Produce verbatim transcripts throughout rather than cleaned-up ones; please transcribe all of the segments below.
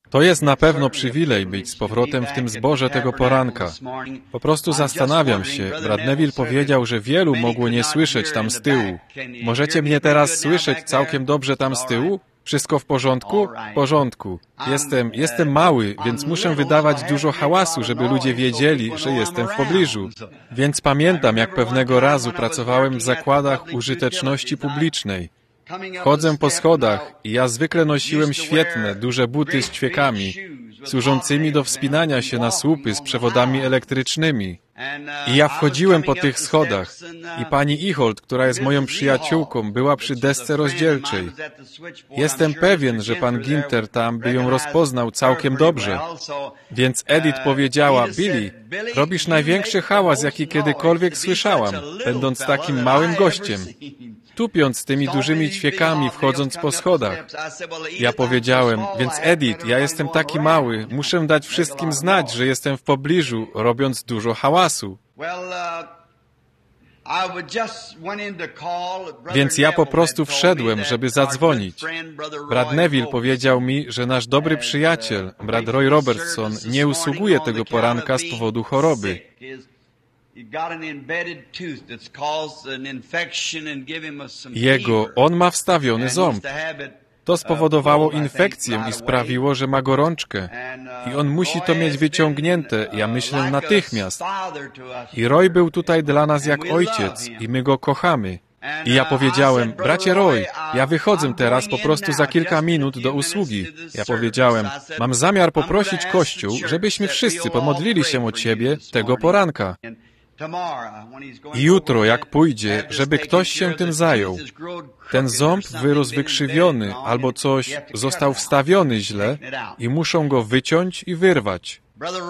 To jest na pewno przywilej być z powrotem w tym zborze tego poranka. Po prostu zastanawiam się, brat Neville powiedział, że wielu mogło nie słyszeć tam z tyłu. Możecie mnie teraz słyszeć całkiem dobrze tam z tyłu? Wszystko w porządku? W porządku. Jestem, jestem mały, więc muszę wydawać dużo hałasu, żeby ludzie wiedzieli, że jestem w pobliżu. Więc pamiętam, jak pewnego razu pracowałem w zakładach użyteczności publicznej. Chodzę po schodach i ja zwykle nosiłem świetne, duże buty z ćwiekami, służącymi do wspinania się na słupy z przewodami elektrycznymi. I ja wchodziłem po tych schodach i pani Ihold, która jest moją przyjaciółką, była przy desce rozdzielczej. Jestem pewien, że pan Ginter tam by ją rozpoznał całkiem dobrze. Więc Edith powiedziała, Billy, robisz największy hałas, jaki kiedykolwiek słyszałam, będąc takim małym gościem, tupiąc tymi dużymi ćwiekami, wchodząc po schodach. Ja powiedziałem, więc Edith, ja jestem taki mały, muszę dać wszystkim znać, że jestem w pobliżu, robiąc dużo hałasu. Więc ja po prostu wszedłem, żeby zadzwonić. Brat Neville powiedział mi, że nasz dobry przyjaciel, brat Roy Robertson, nie usługuje tego poranka z powodu choroby. Jego, on ma wstawiony ząb. To spowodowało infekcję i sprawiło, że ma gorączkę. I on musi to mieć wyciągnięte, ja myślę, natychmiast. I Roy był tutaj dla nas jak ojciec i my go kochamy. I ja powiedziałem, bracie Roy, ja wychodzę teraz po prostu za kilka minut do usługi. Ja powiedziałem, mam zamiar poprosić Kościół, żebyśmy wszyscy pomodlili się o Ciebie tego poranka. I jutro, jak pójdzie, żeby ktoś się tym zajął. Ten ząb wyrósł wykrzywiony albo coś został wstawiony źle i muszą go wyciąć i wyrwać.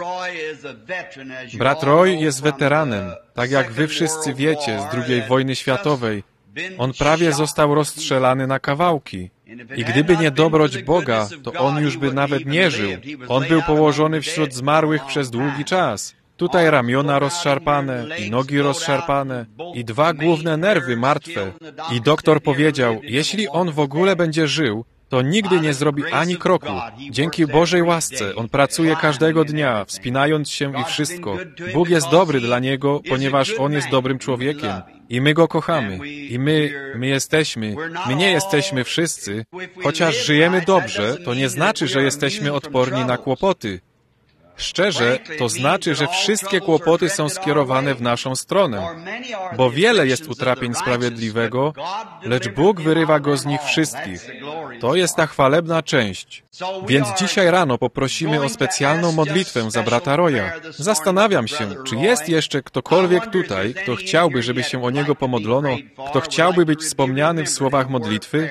Brat Roy jest weteranem, tak jak wy wszyscy wiecie, z drugiej wojny światowej. On prawie został rozstrzelany na kawałki. I gdyby nie dobroć Boga, to on już by nawet nie żył. On był położony wśród zmarłych przez długi czas. Tutaj ramiona rozszarpane i nogi rozszarpane i dwa główne nerwy martwe. I doktor powiedział, jeśli on w ogóle będzie żył, to nigdy nie zrobi ani kroku. Dzięki Bożej łasce on pracuje każdego dnia, wspinając się i wszystko. Bóg jest dobry dla niego, ponieważ on jest dobrym człowiekiem. I my go kochamy. I my, my jesteśmy, my nie jesteśmy wszyscy. Chociaż żyjemy dobrze, to nie znaczy, że jesteśmy odporni na kłopoty. Szczerze, to znaczy, że wszystkie kłopoty są skierowane w naszą stronę, bo wiele jest utrapień sprawiedliwego, lecz Bóg wyrywa go z nich wszystkich. To jest ta chwalebna część. Więc dzisiaj rano poprosimy o specjalną modlitwę za brata Roya. Zastanawiam się, czy jest jeszcze ktokolwiek tutaj, kto chciałby, żeby się o niego pomodlono, kto chciałby być wspomniany w słowach modlitwy?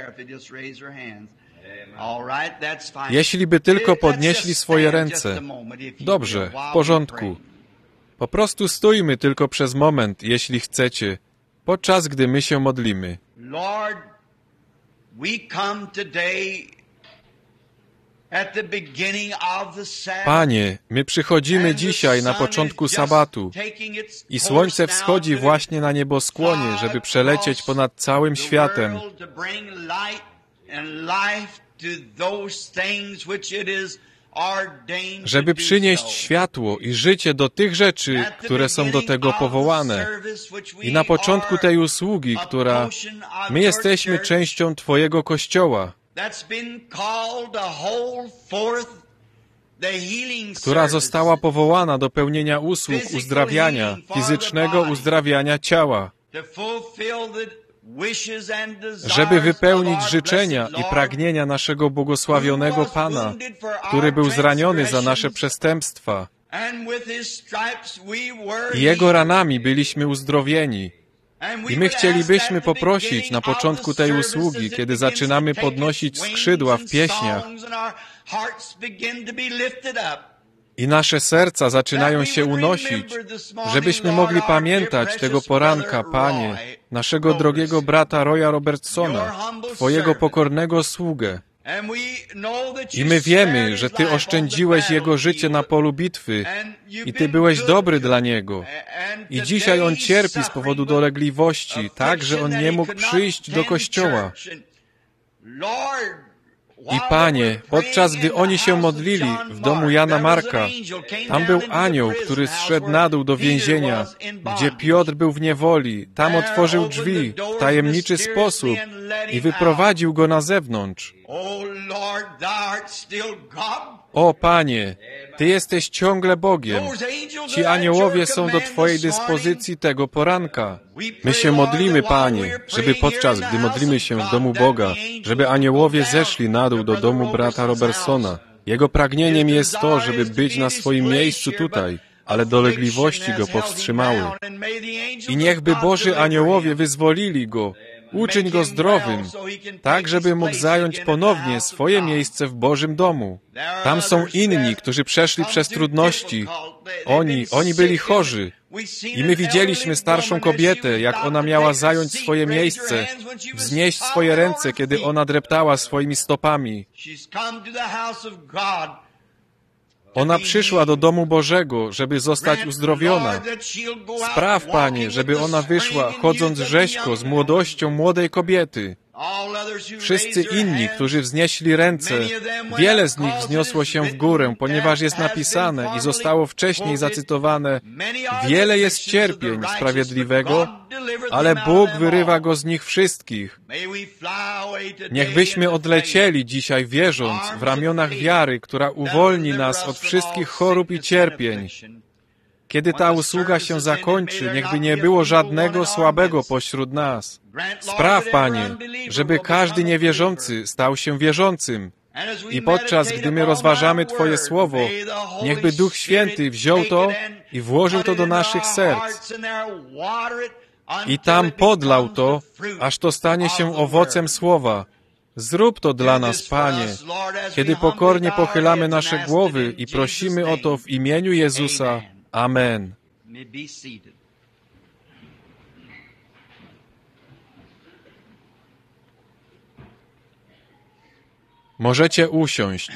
Jeśli by tylko podnieśli swoje ręce. Dobrze, w porządku. Po prostu stójmy tylko przez moment, jeśli chcecie, podczas gdy my się modlimy. Panie, my przychodzimy dzisiaj na początku sabatu i słońce wschodzi właśnie na nieboskłonie, żeby przelecieć ponad całym światem. Żeby przynieść światło i życie do tych rzeczy, które są do tego powołane. I na początku tej usługi, która... My jesteśmy częścią Twojego Kościoła, która została powołana do pełnienia usług uzdrawiania, fizycznego uzdrawiania ciała, żeby wypełnić życzenia i pragnienia naszego błogosławionego Pana, który był zraniony za nasze przestępstwa. I Jego ranami byliśmy uzdrowieni. I my chcielibyśmy poprosić na początku tej usługi, kiedy zaczynamy podnosić skrzydła w pieśniach, i nasze serca zaczynają się unosić, żebyśmy mogli pamiętać tego poranka, Panie, naszego drogiego brata Roya Robertsona, Twojego pokornego sługę. I my wiemy, że Ty oszczędziłeś jego życie na polu bitwy i Ty byłeś dobry dla niego. I dzisiaj on cierpi z powodu dolegliwości, tak, że on nie mógł przyjść do kościoła. I Panie, podczas gdy oni się modlili w domu Jana Marka, tam był anioł, który zszedł na dół do więzienia, gdzie Piotr był w niewoli. Tam otworzył drzwi w tajemniczy sposób i wyprowadził go na zewnątrz. O Panie, Ty jesteś ciągle Bogiem. Ci aniołowie są do Twojej dyspozycji tego poranka. My się modlimy, Panie, żeby podczas gdy modlimy się w domu Boga, żeby aniołowie zeszli na dół do domu brata Robertsona. Jego pragnieniem jest to, żeby być na swoim miejscu tutaj, ale dolegliwości go powstrzymały. I niechby Boży aniołowie wyzwolili go, uczyń go zdrowym, tak, żeby mógł zająć ponownie swoje miejsce w Bożym domu. Tam są inni, którzy przeszli przez trudności. Oni, oni byli chorzy. I my widzieliśmy starszą kobietę, jak ona miała zająć swoje miejsce, wznieść swoje ręce, kiedy ona dreptała swoimi stopami. Ona przyszła do domu Bożego, żeby zostać uzdrowiona. Spraw, Panie, żeby ona wyszła, chodząc rzeźko, z młodością młodej kobiety. Wszyscy inni, którzy wznieśli ręce, wiele z nich wzniosło się w górę, ponieważ jest napisane i zostało wcześniej zacytowane: wiele jest cierpień sprawiedliwego, ale Bóg wyrywa go z nich wszystkich. Niechbyśmy odlecieli dzisiaj wierząc w ramionach wiary, która uwolni nas od wszystkich chorób i cierpień. Kiedy ta usługa się zakończy, niechby nie było żadnego słabego pośród nas. Spraw, Panie, żeby każdy niewierzący stał się wierzącym. I podczas gdy my rozważamy Twoje Słowo, niechby Duch Święty wziął to i włożył to do naszych serc. I tam podlał to, aż to stanie się owocem Słowa. Zrób to dla nas, Panie, kiedy pokornie pochylamy nasze głowy i prosimy o to w imieniu Jezusa. Amen. Możecie usiąść.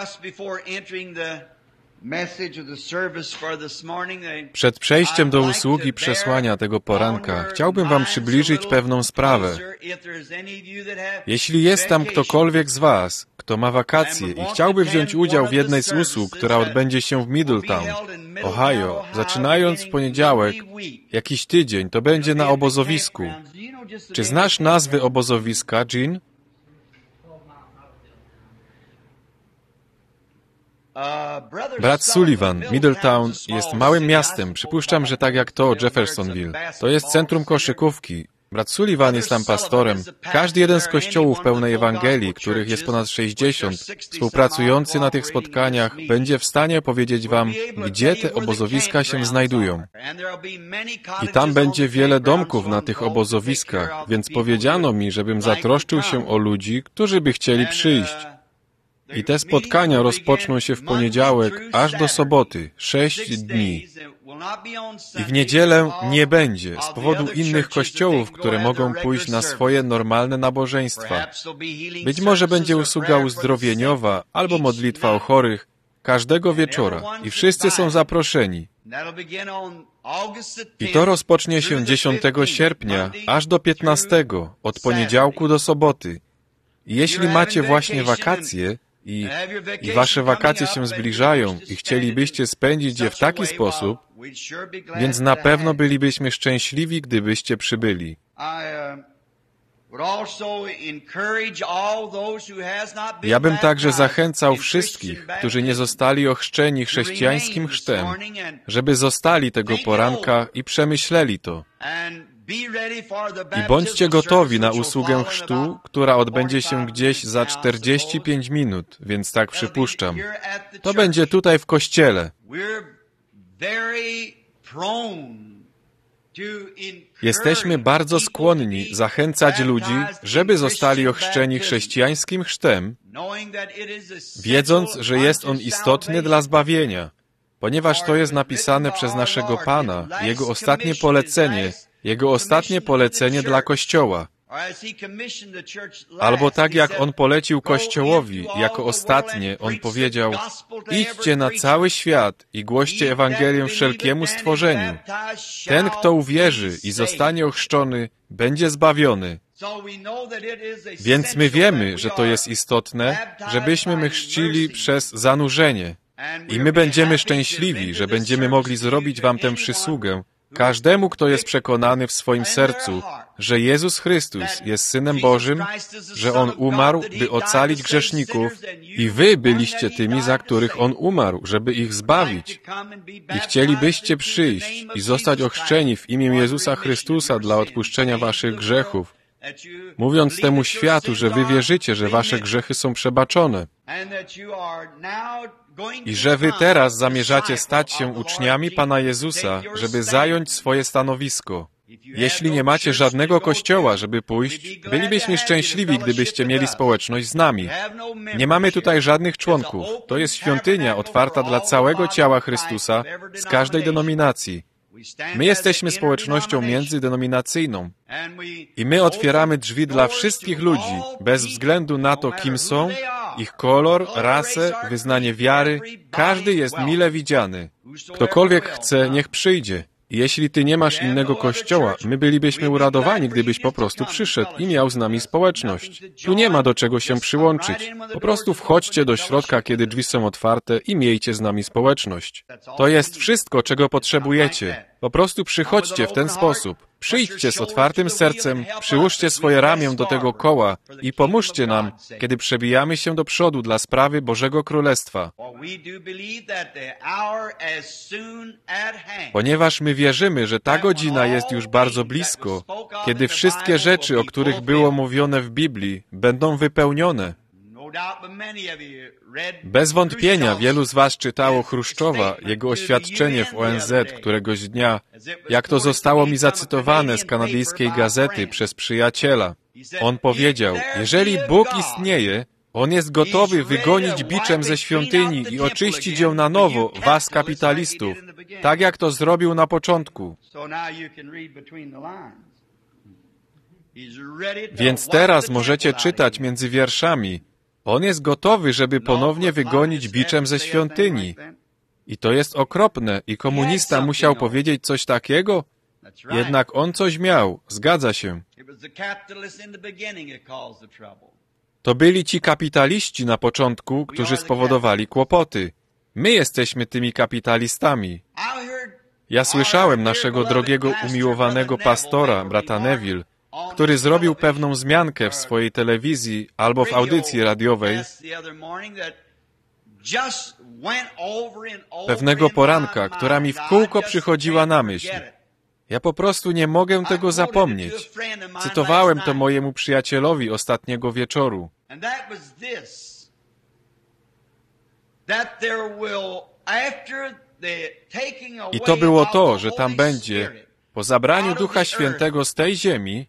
Przed przejściem do usługi przesłania tego poranka chciałbym Wam przybliżyć pewną sprawę. Jeśli jest tam ktokolwiek z Was, kto ma wakacje i chciałby wziąć udział w jednej z usług, która odbędzie się w Middletown, Ohio, zaczynając w poniedziałek, jakiś tydzień, to będzie na obozowisku. Czy znasz nazwy obozowiska, Jean? Brat Sullivan, Middletown, jest małym miastem. Przypuszczam, że tak jak to Jeffersonville. To jest centrum koszykówki. Brat Sullivan jest tam pastorem. Każdy jeden z kościołów pełnej Ewangelii, których jest ponad sześćdziesiąt, współpracujący na tych spotkaniach, będzie w stanie powiedzieć Wam, gdzie te obozowiska się znajdują. I tam będzie wiele domków na tych obozowiskach, więc powiedziano mi, żebym zatroszczył się o ludzi, którzy by chcieli przyjść. I te spotkania rozpoczną się w poniedziałek aż do soboty, sześć dni. I w niedzielę nie będzie, z powodu innych kościołów, które mogą pójść na swoje normalne nabożeństwa. Być może będzie usługa uzdrowieniowa albo modlitwa o chorych każdego wieczora i wszyscy są zaproszeni. I to rozpocznie się dziesiątego sierpnia aż do piętnastego, od poniedziałku do soboty. I jeśli macie właśnie wakacje, I, I wasze wakacje się zbliżają i chcielibyście spędzić je w taki sposób, więc na pewno bylibyśmy szczęśliwi, gdybyście przybyli. Ja bym także zachęcał wszystkich, którzy nie zostali ochrzczeni chrześcijańskim chrztem, żeby zostali tego poranka i przemyśleli to. I bądźcie gotowi na usługę chrztu, która odbędzie się gdzieś za czterdzieści pięć minut, więc tak przypuszczam. To będzie tutaj w kościele. Jesteśmy bardzo skłonni zachęcać ludzi, żeby zostali ochrzczeni chrześcijańskim chrztem, wiedząc, że jest on istotny dla zbawienia, ponieważ to jest napisane przez naszego Pana, Jego ostatnie polecenie, Jego ostatnie polecenie dla Kościoła. Albo tak jak On polecił Kościołowi jako ostatnie, On powiedział: idźcie na cały świat i głoście Ewangelię wszelkiemu stworzeniu. Ten, kto uwierzy i zostanie ochrzczony, będzie zbawiony. Więc my wiemy, że to jest istotne, żebyśmy my chrzcili przez zanurzenie. I my będziemy szczęśliwi, że będziemy mogli zrobić wam tę przysługę, każdemu, kto jest przekonany w swoim sercu, że Jezus Chrystus jest Synem Bożym, że On umarł, by ocalić grzeszników i wy byliście tymi, za których On umarł, żeby ich zbawić. I chcielibyście przyjść i zostać ochrzczeni w imię Jezusa Chrystusa dla odpuszczenia waszych grzechów, mówiąc temu światu, że wy wierzycie, że wasze grzechy są przebaczone i że wy teraz zamierzacie stać się uczniami Pana Jezusa, żeby zająć swoje stanowisko. Jeśli nie macie żadnego kościoła, żeby pójść, bylibyśmy szczęśliwi, gdybyście mieli społeczność z nami. Nie mamy tutaj żadnych członków. To jest świątynia otwarta dla całego ciała Chrystusa z każdej denominacji. My jesteśmy społecznością międzydenominacyjną i my otwieramy drzwi dla wszystkich ludzi, bez względu na to, kim są, ich kolor, rasę, wyznanie wiary. Każdy jest mile widziany. Ktokolwiek chce, niech przyjdzie. Jeśli ty nie masz innego kościoła, my bylibyśmy uradowani, gdybyś po prostu przyszedł i miał z nami społeczność. Tu nie ma do czego się przyłączyć. Po prostu wchodźcie do środka, kiedy drzwi są otwarte i miejcie z nami społeczność. To jest wszystko, czego potrzebujecie. Po prostu przychodźcie w ten sposób. Przyjdźcie z otwartym sercem, przyłóżcie swoje ramię do tego koła i pomóżcie nam, kiedy przebijamy się do przodu dla sprawy Bożego Królestwa. Ponieważ my wierzymy, że ta godzina jest już bardzo blisko, kiedy wszystkie rzeczy, o których było mówione w Biblii, będą wypełnione. Bez wątpienia wielu z was czytało Chruszczowa, jego oświadczenie w O N Z któregoś dnia, jak to zostało mi zacytowane z kanadyjskiej gazety przez przyjaciela. On powiedział: jeżeli Bóg istnieje, On jest gotowy wygonić biczem ze świątyni i oczyścić ją na nowo, was kapitalistów, tak jak to zrobił na początku. Więc teraz możecie czytać między wierszami. On jest gotowy, żeby ponownie wygonić biczem ze świątyni. I to jest okropne. I komunista musiał powiedzieć coś takiego? Jednak on coś miał. Zgadza się. To byli ci kapitaliści na początku, którzy spowodowali kłopoty. My jesteśmy tymi kapitalistami. Ja słyszałem naszego drogiego, umiłowanego pastora, brata Neville, który zrobił pewną zmiankę w swojej telewizji albo w audycji radiowej pewnego poranka, która mi w kółko przychodziła na myśl. Ja po prostu nie mogę tego zapomnieć. Cytowałem to mojemu przyjacielowi ostatniego wieczoru. I to było to, że tam będzie, po zabraniu Ducha Świętego z tej ziemi,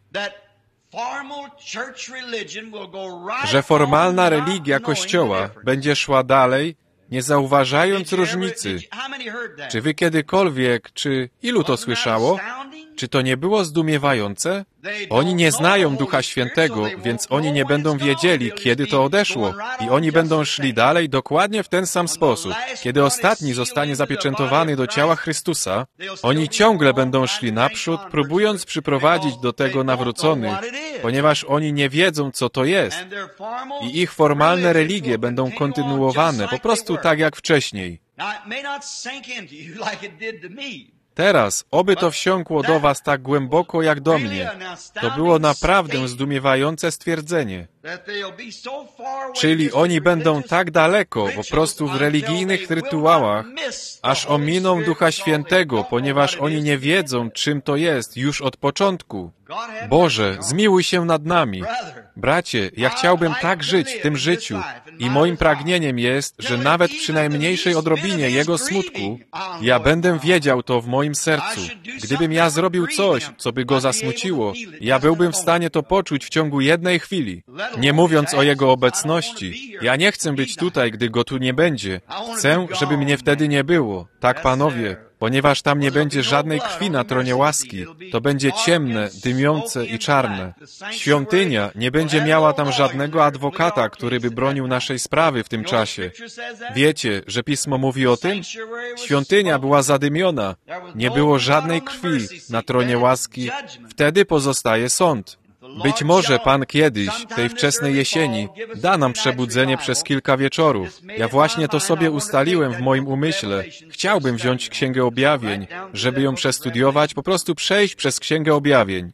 że formalna religia Kościoła będzie szła dalej, nie zauważając różnicy. Czy wy kiedykolwiek, czy ilu to słyszało? Czy to nie było zdumiewające? Oni nie znają Ducha Świętego, więc oni nie będą wiedzieli, kiedy to odeszło. I oni będą szli dalej dokładnie w ten sam sposób. Kiedy ostatni zostanie zapieczętowany do ciała Chrystusa, oni ciągle będą szli naprzód, próbując przyprowadzić do tego nawróconych, ponieważ oni nie wiedzą, co to jest. I ich formalne religie będą kontynuowane, po prostu tak jak wcześniej. Teraz, oby to wsiąkło do was tak głęboko jak do mnie. To było naprawdę zdumiewające stwierdzenie. Czyli oni będą tak daleko, po prostu w religijnych rytuałach, aż ominą Ducha Świętego, ponieważ oni nie wiedzą, czym to jest już od początku. Boże, zmiłuj się nad nami. Bracie, ja chciałbym tak żyć w tym życiu i moim pragnieniem jest, że nawet przy najmniejszej odrobinie Jego smutku, ja będę wiedział to w moim sercu. Gdybym ja zrobił coś, co by Go zasmuciło, ja byłbym w stanie to poczuć w ciągu jednej chwili. Nie mówiąc o Jego obecności. Ja nie chcę być tutaj, gdy Go tu nie będzie. Chcę, żeby mnie wtedy nie było. Tak, panowie. ponieważ tam nie będzie żadnej krwi na tronie łaski. To będzie ciemne, dymiące i czarne. Świątynia nie będzie miała tam żadnego adwokata, który by bronił naszej sprawy w tym czasie. Wiecie, że Pismo mówi o tym? Świątynia była zadymiona. Nie było żadnej krwi na tronie łaski. Wtedy pozostaje sąd. Być może Pan kiedyś, tej wczesnej jesieni, da nam przebudzenie przez kilka wieczorów. Ja właśnie to sobie ustaliłem w moim umyśle. Chciałbym wziąć Księgę Objawień, żeby ją przestudiować, po prostu przejść przez Księgę Objawień.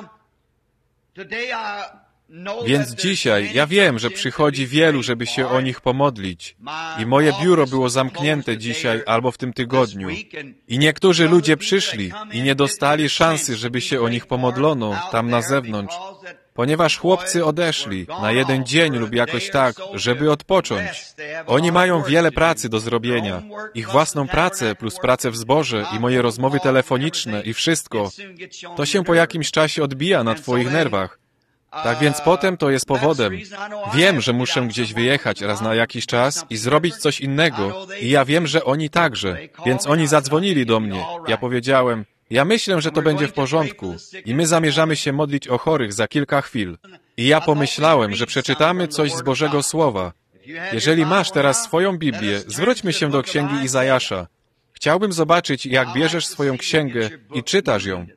Więc dzisiaj ja wiem, że przychodzi wielu, żeby się o nich pomodlić. I moje biuro było zamknięte dzisiaj albo w tym tygodniu. I niektórzy ludzie przyszli i nie dostali szansy, żeby się o nich pomodlono tam na zewnątrz, ponieważ chłopcy odeszli na jeden dzień lub jakoś tak, żeby odpocząć. Oni mają wiele pracy do zrobienia. Ich własną pracę plus pracę w zborze i moje rozmowy telefoniczne i wszystko. To się po jakimś czasie odbija na twoich nerwach. Tak więc potem to jest powodem. Wiem, że muszę gdzieś wyjechać raz na jakiś czas i zrobić coś innego. I ja wiem, że oni także. Więc oni zadzwonili do mnie. Ja powiedziałem, ja myślę, że to będzie w porządku. I my zamierzamy się modlić o chorych za kilka chwil. I ja pomyślałem, że przeczytamy coś z Bożego Słowa. Jeżeli masz teraz swoją Biblię, zwróćmy się do Księgi Izajasza. Chciałbym zobaczyć, jak bierzesz swoją księgę i czytasz ją.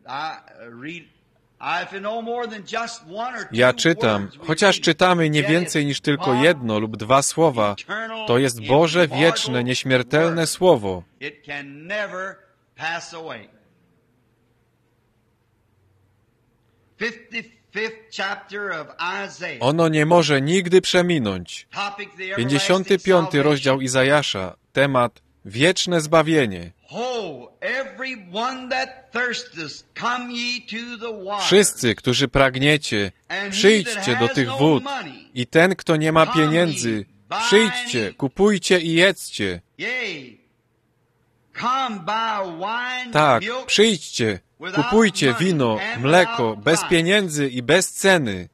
Ja czytam, chociaż czytamy nie więcej niż tylko jedno lub dwa słowa, to jest Boże wieczne, nieśmiertelne Słowo. Ono nie może nigdy przeminąć. pięćdziesiąty piąty rozdział Izajasza, temat wieczne zbawienie. Wszyscy, którzy pragniecie, przyjdźcie do tych wód i ten, kto nie ma pieniędzy, przyjdźcie, kupujcie i jedzcie. Tak, przyjdźcie, kupujcie wino, mleko, bez pieniędzy i bez ceny.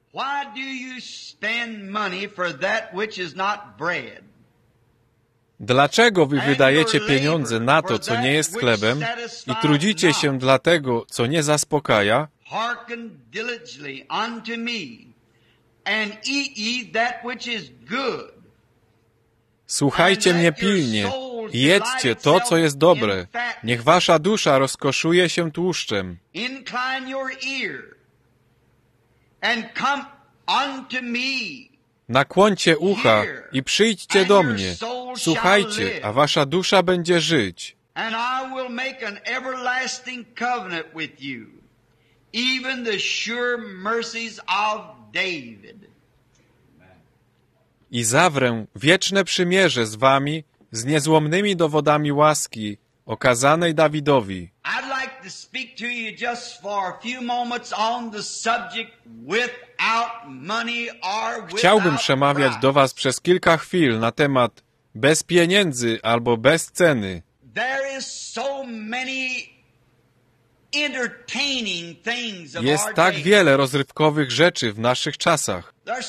Dlaczego wy wydajecie pieniądze na to, co nie jest chlebem i trudzicie się dla tego, co nie zaspokaja? Słuchajcie mnie pilnie i jedzcie to, co jest dobre. Niech wasza dusza rozkoszuje się tłuszczem. Nakłońcie ucha i przyjdźcie do mnie. Słuchajcie, a wasza dusza będzie żyć. I zawrę wieczne przymierze z wami, z niezłomnymi dowodami łaski, okazanej Dawidowi. Chciałbym przemawiać do was przez kilka chwil na temat bez pieniędzy albo bez ceny. Jest tak wiele rozrywkowych rzeczy w naszych czasach.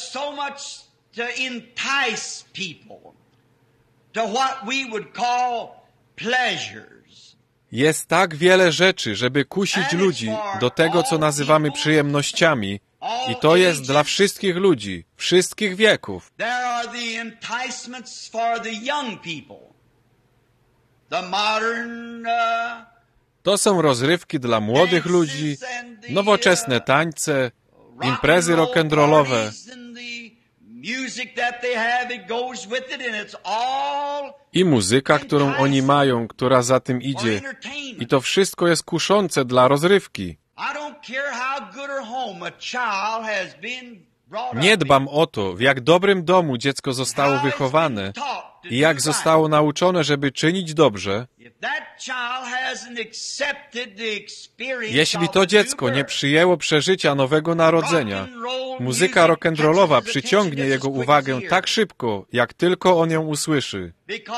Jest tak wiele rzeczy, żeby kusić ludzi do tego, co nazywamy przyjemnościami, i to jest dla wszystkich ludzi, wszystkich wieków. To są rozrywki dla młodych ludzi, nowoczesne tańce, imprezy rock'n'rollowe. I muzyka, którą oni mają, która za tym idzie. I to wszystko jest kuszące dla rozrywki. Nie dbam o to, w jak dobrym domu dziecko zostało wychowane i jak zostało nauczone, żeby czynić dobrze. Jeśli to dziecko nie przyjęło przeżycia nowego narodzenia, muzyka rock'n'rollowa przyciągnie jego uwagę tak szybko, jak tylko on ją usłyszy.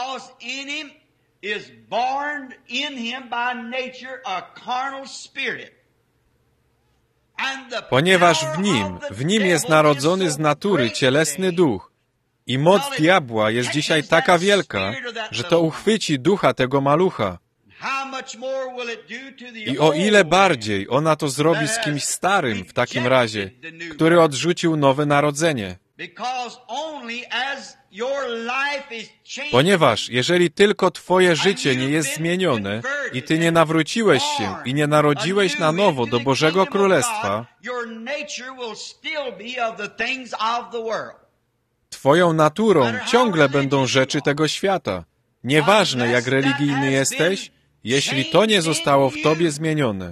Ponieważ w nim, w nim jest narodzony z natury cielesny duch i moc diabła jest dzisiaj taka wielka, że to uchwyci ducha tego malucha. I o ile bardziej ona to zrobi z kimś starym w takim razie, który odrzucił nowe narodzenie. Ponieważ jeżeli tylko twoje życie nie jest zmienione i ty nie nawróciłeś się i nie narodziłeś na nowo do Bożego Królestwa, twoją naturą ciągle będą rzeczy tego świata. Nieważne, jak religijny jesteś, jeśli to nie zostało w tobie zmienione.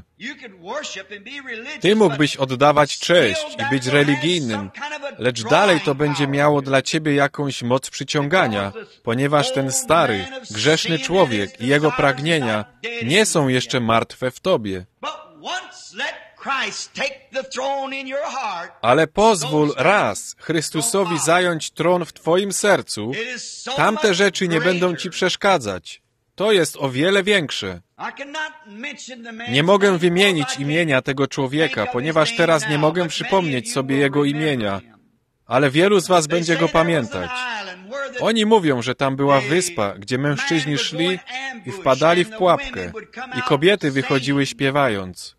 Ty mógłbyś oddawać cześć i być religijnym, lecz dalej to będzie miało dla ciebie jakąś moc przyciągania, ponieważ ten stary, grzeszny człowiek i jego pragnienia nie są jeszcze martwe w tobie. Ale pozwól raz Chrystusowi zająć tron w twoim sercu, tamte rzeczy nie będą ci przeszkadzać. To jest o wiele większe. Nie mogę wymienić imienia tego człowieka, ponieważ teraz nie mogę przypomnieć sobie jego imienia, ale wielu z was będzie go pamiętać. Oni mówią, że tam była wyspa, gdzie mężczyźni szli i wpadali w pułapkę i kobiety wychodziły śpiewając.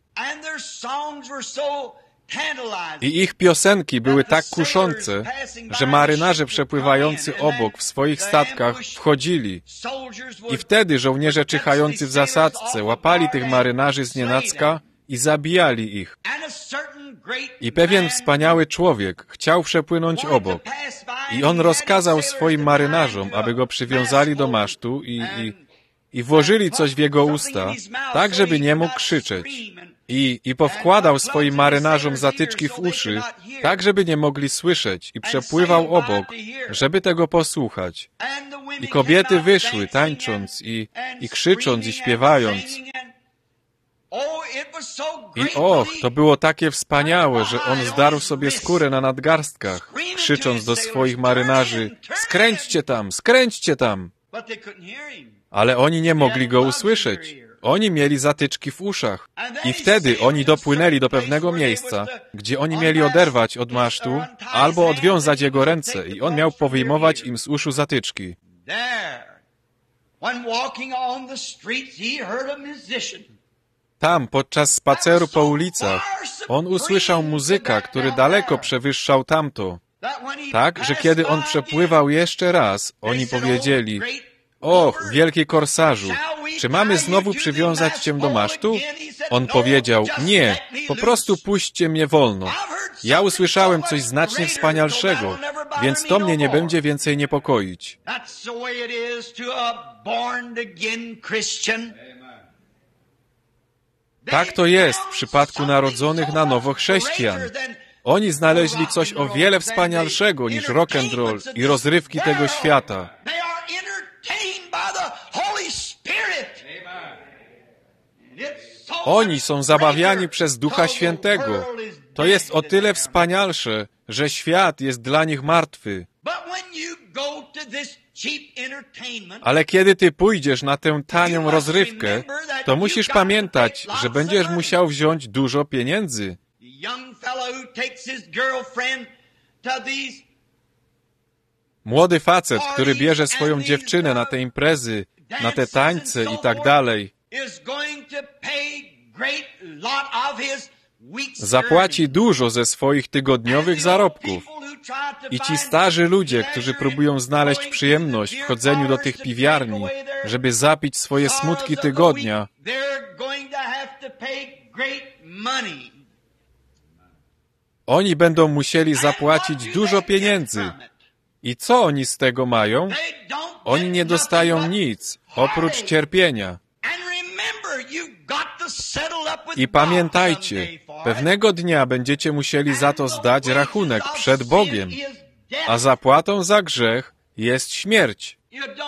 I ich piosenki były tak kuszące, że marynarze przepływający obok w swoich statkach wchodzili. I wtedy żołnierze czyhający w zasadzce łapali tych marynarzy znienacka i zabijali ich. I pewien wspaniały człowiek chciał przepłynąć obok. I on rozkazał swoim marynarzom, aby go przywiązali do masztu i, i, i włożyli coś w jego usta, tak żeby nie mógł krzyczeć. I, I powkładał swoim marynarzom zatyczki w uszy, tak żeby nie mogli słyszeć, i przepływał obok, żeby tego posłuchać. I kobiety wyszły, tańcząc i, i krzycząc i śpiewając. I och, to było takie wspaniałe, że on zdarł sobie skórę na nadgarstkach, krzycząc do swoich marynarzy: skręćcie tam, skręćcie tam! Ale oni nie mogli go usłyszeć. Oni mieli zatyczki w uszach. I wtedy oni dopłynęli do pewnego miejsca, gdzie oni mieli oderwać od masztu albo odwiązać jego ręce i on miał powyjmować im z uszu zatyczki. Tam, podczas spaceru po ulicach, on usłyszał muzyka, który daleko przewyższał tamto. Tak, że kiedy on przepływał jeszcze raz, oni powiedzieli: och, wielki korsarzu, czy mamy znowu przywiązać cię do masztu? On powiedział: nie, po prostu puśćcie mnie wolno. Ja usłyszałem coś znacznie wspanialszego, więc to mnie nie będzie więcej niepokoić. Tak to jest w przypadku narodzonych na nowo chrześcijan. Oni znaleźli coś o wiele wspanialszego niż rock and roll i rozrywki tego świata. Oni są zabawiani przez Ducha Świętego. To jest o tyle wspanialsze, że świat jest dla nich martwy. Ale kiedy ty pójdziesz na tę tanią rozrywkę, to musisz pamiętać, że będziesz musiał wziąć dużo pieniędzy. Młody facet, który bierze swoją dziewczynę na te imprezy, na te tańce i tak dalej, zapłaci dużo ze swoich tygodniowych zarobków. I ci starzy ludzie, którzy próbują znaleźć przyjemność w chodzeniu do tych piwiarni, żeby zapić swoje smutki tygodnia, oni będą musieli zapłacić dużo pieniędzy. I co oni z tego mają? Oni nie dostają nic, oprócz cierpienia. I pamiętajcie, pewnego dnia będziecie musieli za to zdać rachunek przed Bogiem, a zapłatą za grzech jest śmierć.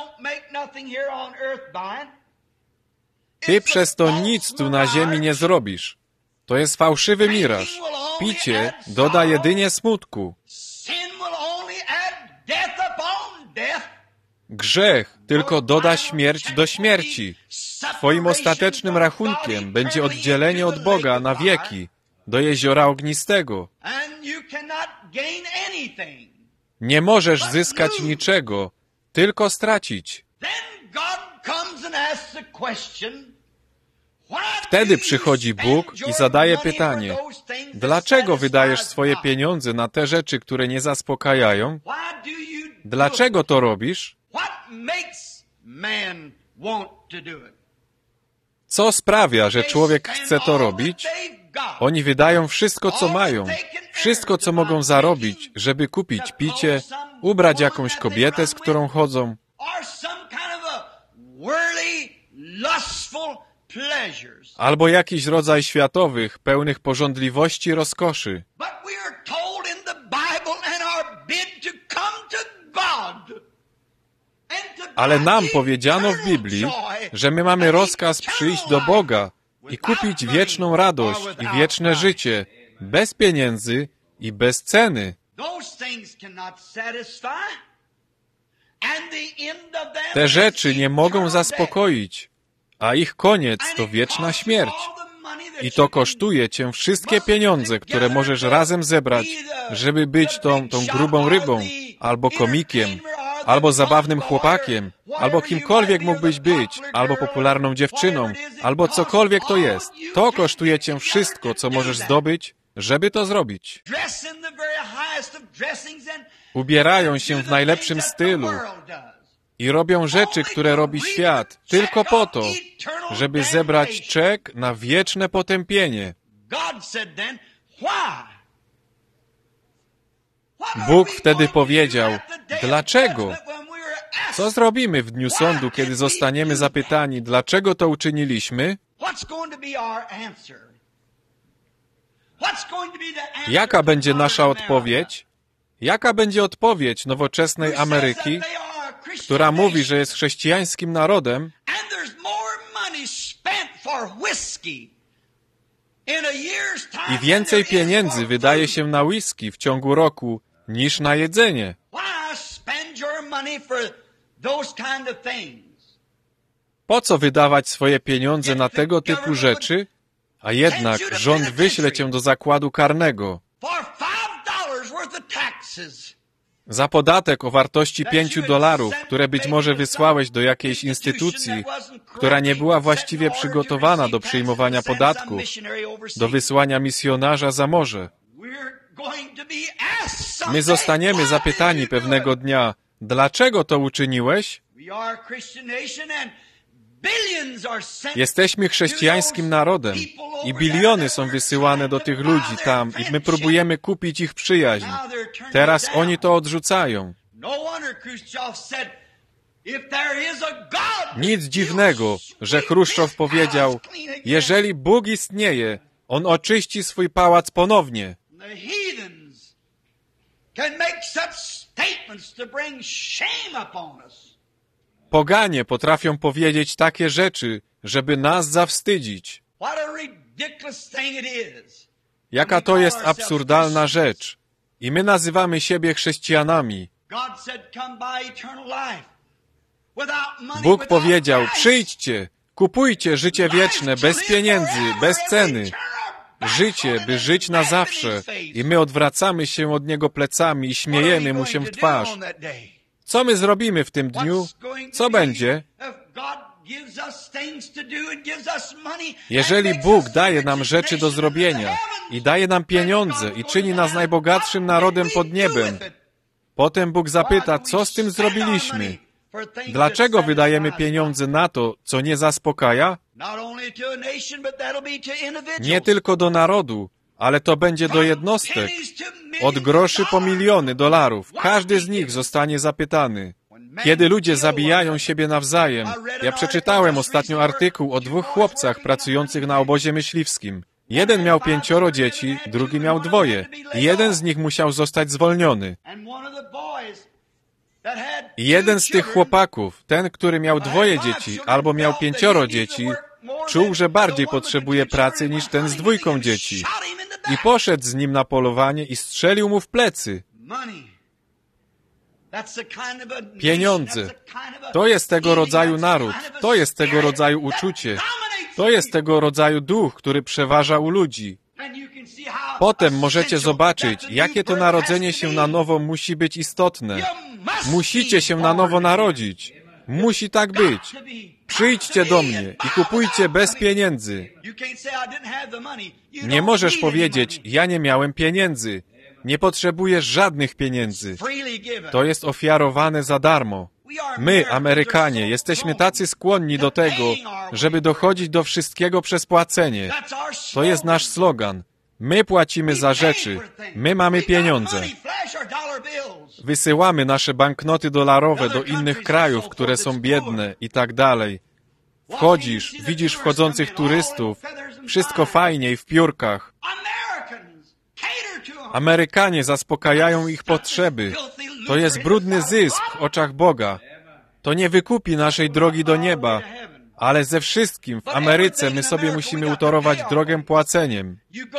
Ty przez to nic tu na ziemi nie zrobisz. To jest fałszywy miraż. Picie doda jedynie smutku. Grzech tylko doda śmierć do śmierci. Twoim ostatecznym rachunkiem będzie oddzielenie od Boga na wieki, do jeziora ognistego. Nie możesz zyskać niczego, tylko stracić. Wtedy przychodzi Bóg i zadaje pytanie, dlaczego wydajesz swoje pieniądze na te rzeczy, które nie zaspokajają? Dlaczego to robisz? Co sprawia, że człowiek chce to robić? Oni wydają wszystko, co mają, wszystko, co mogą zarobić, żeby kupić picie, ubrać jakąś kobietę, z którą chodzą, albo jakiś rodzaj światowych, pełnych pożądliwości, rozkoszy. Ale nam powiedziano w Biblii, że my mamy rozkaz przyjść do Boga i kupić wieczną radość i wieczne życie, bez pieniędzy i bez ceny. Te rzeczy nie mogą zaspokoić, a ich koniec to wieczna śmierć. I to kosztuje cię wszystkie pieniądze, które możesz razem zebrać, żeby być tą, tą grubą rybą, albo komikiem, albo zabawnym chłopakiem, albo kimkolwiek mógłbyś być, albo popularną dziewczyną, albo cokolwiek to jest. To kosztuje cię wszystko, co możesz zdobyć, żeby to zrobić. Ubierają się w najlepszym stylu i robią rzeczy, które robi świat, tylko po to, żeby zebrać czek na wieczne potępienie. Bóg wtedy powiedział, dlaczego? Co zrobimy w dniu sądu, kiedy zostaniemy zapytani, dlaczego to uczyniliśmy? Jaka będzie nasza odpowiedź? Jaka będzie odpowiedź nowoczesnej Ameryki, która mówi, że jest chrześcijańskim narodem, i więcej pieniędzy wydaje się na whisky w ciągu roku niż na jedzenie? Po co wydawać swoje pieniądze na tego typu rzeczy, a jednak rząd wyśle cię do zakładu karnego za podatek o wartości pięciu dolarów, które być może wysłałeś do jakiejś instytucji, która nie była właściwie przygotowana do przyjmowania podatków, do wysłania misjonarza za morze. My zostaniemy zapytani pewnego dnia, dlaczego to uczyniłeś? Jesteśmy chrześcijańskim narodem i biliony są wysyłane do tych ludzi tam i my próbujemy kupić ich przyjaźń. Teraz oni to odrzucają. Nic dziwnego, że Chruszczow powiedział, jeżeli Bóg istnieje, On oczyści swój pałac ponownie. Poganie potrafią powiedzieć takie rzeczy, żeby nas zawstydzić. Jaka to jest absurdalna rzecz. I my nazywamy siebie chrześcijanami. Bóg powiedział, przyjdźcie, kupujcie życie wieczne, bez pieniędzy, bez ceny. Życie, by żyć na zawsze. I my odwracamy się od Niego plecami i śmiejemy Mu się w twarz. Co my zrobimy w tym dniu? Co będzie? Jeżeli Bóg daje nam rzeczy do zrobienia i daje nam pieniądze i czyni nas najbogatszym narodem pod niebem, potem Bóg zapyta, co z tym zrobiliśmy? Dlaczego wydajemy pieniądze na to, co nie zaspokaja? Nie tylko do narodu, ale to będzie do jednostek. Od groszy po miliony dolarów. Każdy z nich zostanie zapytany. Kiedy ludzie zabijają siebie nawzajem. Ja przeczytałem ostatnio artykuł o dwóch chłopcach pracujących na obozie myśliwskim. Jeden miał pięcioro dzieci, drugi miał dwoje. I jeden z nich musiał zostać zwolniony. I jeden z tych chłopaków, ten, który miał dwoje dzieci albo miał pięcioro dzieci, czuł, że bardziej potrzebuje pracy niż ten z dwójką dzieci. I poszedł z nim na polowanie i strzelił mu w plecy. Pieniądze. To jest tego rodzaju naród. To jest tego rodzaju uczucie. To jest tego rodzaju duch, który przeważa u ludzi. Potem możecie zobaczyć, jakie to narodzenie się na nowo musi być istotne. Musicie się na nowo narodzić. Musi tak być. Przyjdźcie do mnie i kupujcie bez pieniędzy. Nie możesz powiedzieć, ja nie miałem pieniędzy. Nie potrzebujesz żadnych pieniędzy. To jest ofiarowane za darmo. My, Amerykanie, jesteśmy tacy skłonni do tego, żeby dochodzić do wszystkiego przez płacenie. To jest nasz slogan. My płacimy za rzeczy. My mamy pieniądze. Wysyłamy nasze banknoty dolarowe do innych krajów, które są biedne i tak dalej. Wchodzisz, widzisz wchodzących turystów. Wszystko fajnie i w piórkach. Amerykanie zaspokajają ich potrzeby. To jest brudny zysk w oczach Boga. To nie wykupi naszej drogi do nieba. Ale ze wszystkim w Ameryce my sobie musimy utorować drogę płaceniem.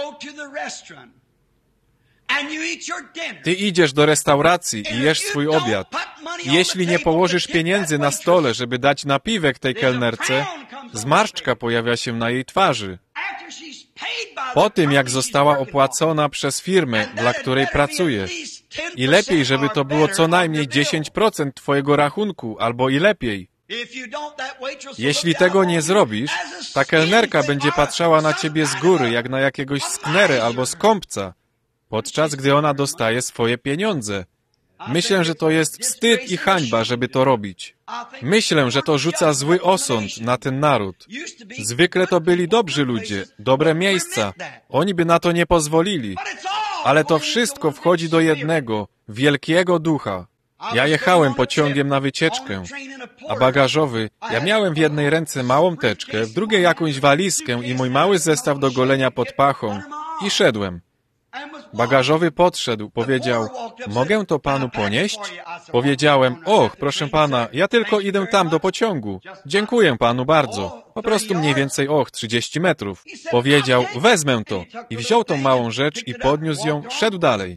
Ty idziesz do restauracji i jesz swój obiad. Jeśli nie położysz pieniędzy na stole, żeby dać napiwek tej kelnerce, zmarszczka pojawia się na jej twarzy. Po tym, jak została opłacona przez firmę, dla której pracuje. I lepiej, żeby to było co najmniej dziesięć procent twojego rachunku, albo i lepiej. Jeśli tego nie zrobisz, ta kelnerka będzie patrzała na ciebie z góry, jak na jakiegoś sknerę albo skąpca, podczas gdy ona dostaje swoje pieniądze. Myślę, że to jest wstyd i hańba, żeby to robić. Myślę, że to rzuca zły osąd na ten naród. Zwykle to byli dobrzy ludzie, dobre miejsca. Oni by na to nie pozwolili. Ale to wszystko wchodzi do jednego, wielkiego ducha. Ja jechałem pociągiem na wycieczkę, a bagażowy, ja miałem w jednej ręce małą teczkę, w drugiej jakąś walizkę i mój mały zestaw do golenia pod pachą i szedłem. Bagażowy podszedł, powiedział, mogę to panu ponieść? Powiedziałem, och, proszę pana, ja tylko idę tam do pociągu. Dziękuję panu bardzo. Po prostu mniej więcej, och, trzydzieści metrów. Powiedział, wezmę to. I wziął tą małą rzecz i podniósł ją, szedł dalej.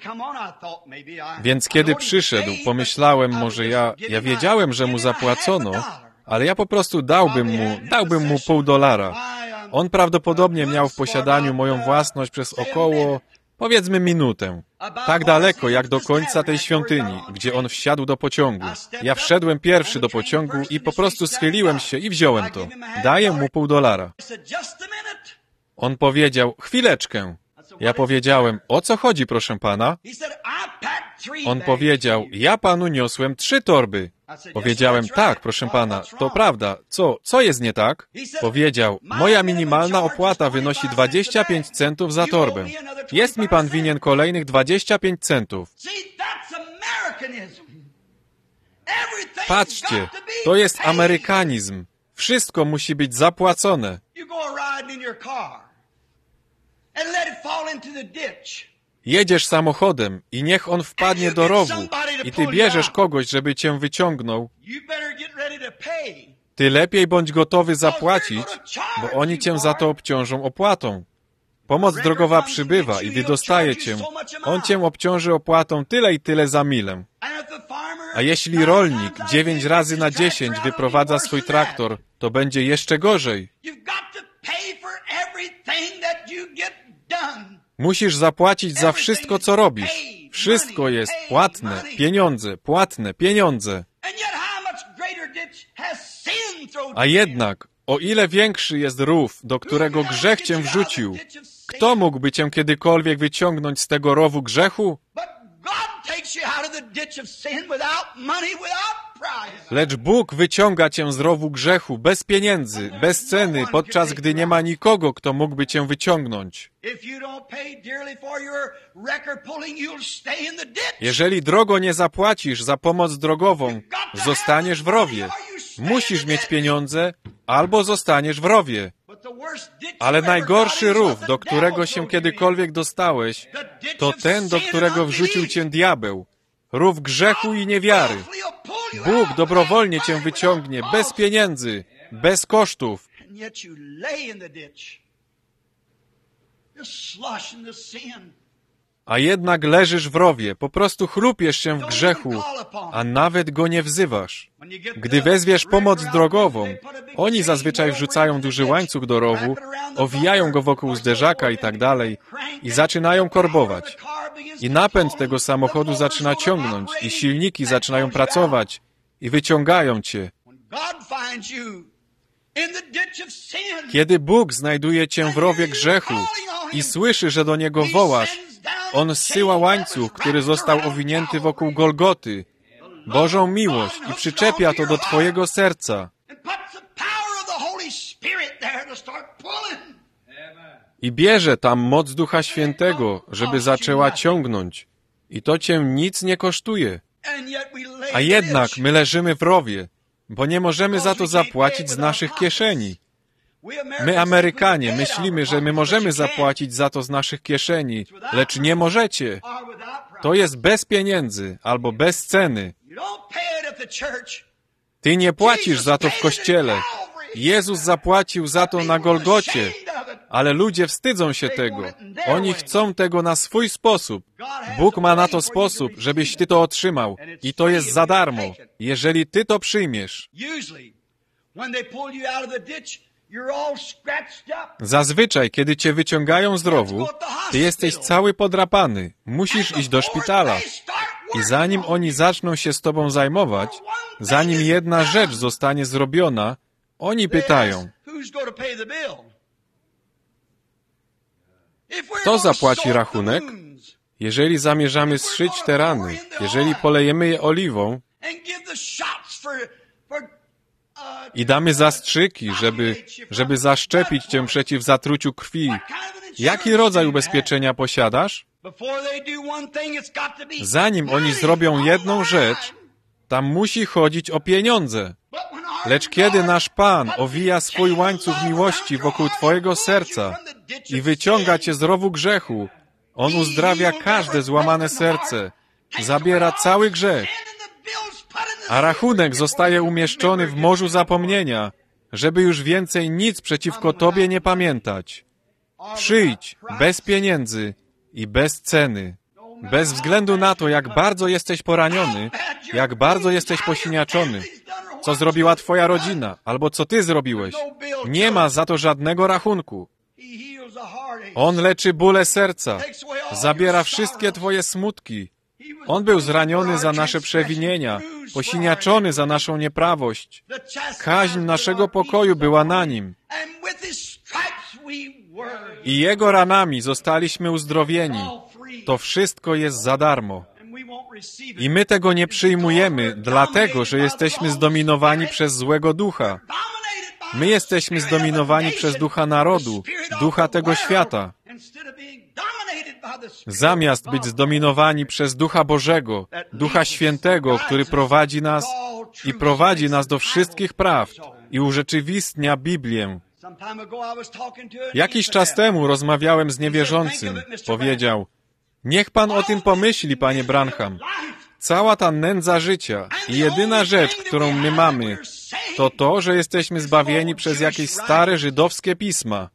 Więc kiedy przyszedł, pomyślałem, może ja, ja wiedziałem, że mu zapłacono, ale ja po prostu dałbym mu, dałbym mu pół dolara. On prawdopodobnie miał w posiadaniu moją własność przez około, powiedzmy, minutę. Tak daleko, jak do końca tej świątyni, gdzie on wsiadł do pociągu. Ja wszedłem pierwszy do pociągu i po prostu schyliłem się i wziąłem to. Daję mu pół dolara. On powiedział, chwileczkę. Ja powiedziałem, o co chodzi, proszę pana? On powiedział, ja panu niosłem trzy torby. Powiedziałem, tak, proszę pana, to prawda. Co, co jest nie tak? Powiedział, moja minimalna opłata wynosi dwadzieścia pięć centów za torbę. Jest mi pan winien kolejnych dwadzieścia pięć centów. Patrzcie, to jest amerykanizm. Wszystko musi być zapłacone. Jedziesz samochodem i niech on wpadnie do rowu i ty bierzesz kogoś, żeby cię wyciągnął. Ty lepiej bądź gotowy zapłacić, bo oni cię za to obciążą opłatą. Pomoc drogowa przybywa i wydostaje cię. On cię obciąży opłatą tyle i tyle za milę. A jeśli rolnik dziewięć razy na dziesięć wyprowadza swój traktor, to będzie jeszcze gorzej. Musisz zapłacić za wszystko, co robisz. Wszystko jest płatne, pieniądze, płatne, pieniądze. A jednak, o ile większy jest rów, do którego grzech cię wrzucił, kto mógłby cię kiedykolwiek wyciągnąć z tego rowu grzechu? Lecz Bóg wyciąga cię z rowu grzechu bez pieniędzy, bez ceny, podczas gdy nie ma nikogo, kto mógłby cię wyciągnąć. Jeżeli drogo nie zapłacisz za pomoc drogową, zostaniesz w rowie. Musisz mieć pieniądze, albo zostaniesz w rowie. Ale najgorszy rów, do którego się kiedykolwiek dostałeś, to ten, do którego wrzucił cię diabeł. Rów grzechu i niewiary. Bóg dobrowolnie cię wyciągnie, bez pieniędzy, bez kosztów. A jednak leżysz w rowie, po prostu chrupiesz się w grzechu, a nawet go nie wzywasz. Gdy wezwiesz pomoc drogową, oni zazwyczaj wrzucają duży łańcuch do rowu, owijają go wokół zderzaka i tak dalej i zaczynają korbować. I napęd tego samochodu zaczyna ciągnąć i silniki zaczynają pracować i wyciągają cię. Kiedy Bóg znajduje cię w rowie grzechu i słyszy, że do Niego wołasz, On zsyła łańcuch, który został owinięty wokół Golgoty, Bożą miłość i przyczepia to do twojego serca. I bierze tam moc Ducha Świętego, żeby zaczęła ciągnąć. I to cię nic nie kosztuje. A jednak my leżymy w rowie, bo nie możemy za to zapłacić z naszych kieszeni. My, Amerykanie, myślimy, że my możemy zapłacić za to z naszych kieszeni, lecz nie możecie. To jest bez pieniędzy albo bez ceny. Ty nie płacisz za to w kościele. Jezus zapłacił za to na Golgocie, ale ludzie wstydzą się tego. Oni chcą tego na swój sposób. Bóg ma na to sposób, żebyś ty to otrzymał. I to jest za darmo, jeżeli ty to przyjmiesz. Zazwyczaj, kiedy cię wyciągają z rowu, ty jesteś cały podrapany. Musisz iść do szpitala. I zanim oni zaczną się z tobą zajmować, zanim jedna rzecz zostanie zrobiona, oni pytają, kto zapłaci rachunek? Jeżeli zamierzamy zszyć te rany, jeżeli polejemy je oliwą i damy zastrzyki, żeby, żeby zaszczepić cię przeciw zatruciu krwi, jaki rodzaj ubezpieczenia posiadasz? Zanim oni zrobią jedną rzecz, tam musi chodzić o pieniądze. Lecz kiedy nasz Pan owija swój łańcuch miłości wokół twojego serca i wyciąga cię z rowu grzechu, On uzdrawia każde złamane serce, zabiera cały grzech, a rachunek zostaje umieszczony w morzu zapomnienia, żeby już więcej nic przeciwko tobie nie pamiętać. Przyjdź bez pieniędzy i bez ceny. Bez względu na to, jak bardzo jesteś poraniony, jak bardzo jesteś posiniaczony, co zrobiła twoja rodzina, albo co ty zrobiłeś. Nie ma za to żadnego rachunku. On leczy bóle serca, zabiera wszystkie twoje smutki. On był zraniony za nasze przewinienia, posiniaczony za naszą nieprawość. Kaźń naszego pokoju była na Nim. I Jego ranami zostaliśmy uzdrowieni. To wszystko jest za darmo. I my tego nie przyjmujemy, dlatego, że jesteśmy zdominowani przez złego ducha. My jesteśmy zdominowani przez ducha narodu, ducha tego świata. Zamiast być zdominowani przez Ducha Bożego, Ducha Świętego, który prowadzi nas i prowadzi nas do wszystkich prawd i urzeczywistnia Biblię. Jakiś czas temu rozmawiałem z niewierzącym. Powiedział, niech pan o tym pomyśli, panie Branham. Cała ta nędza życia i jedyna rzecz, którą my mamy, to to, że jesteśmy zbawieni przez jakieś stare żydowskie pisma.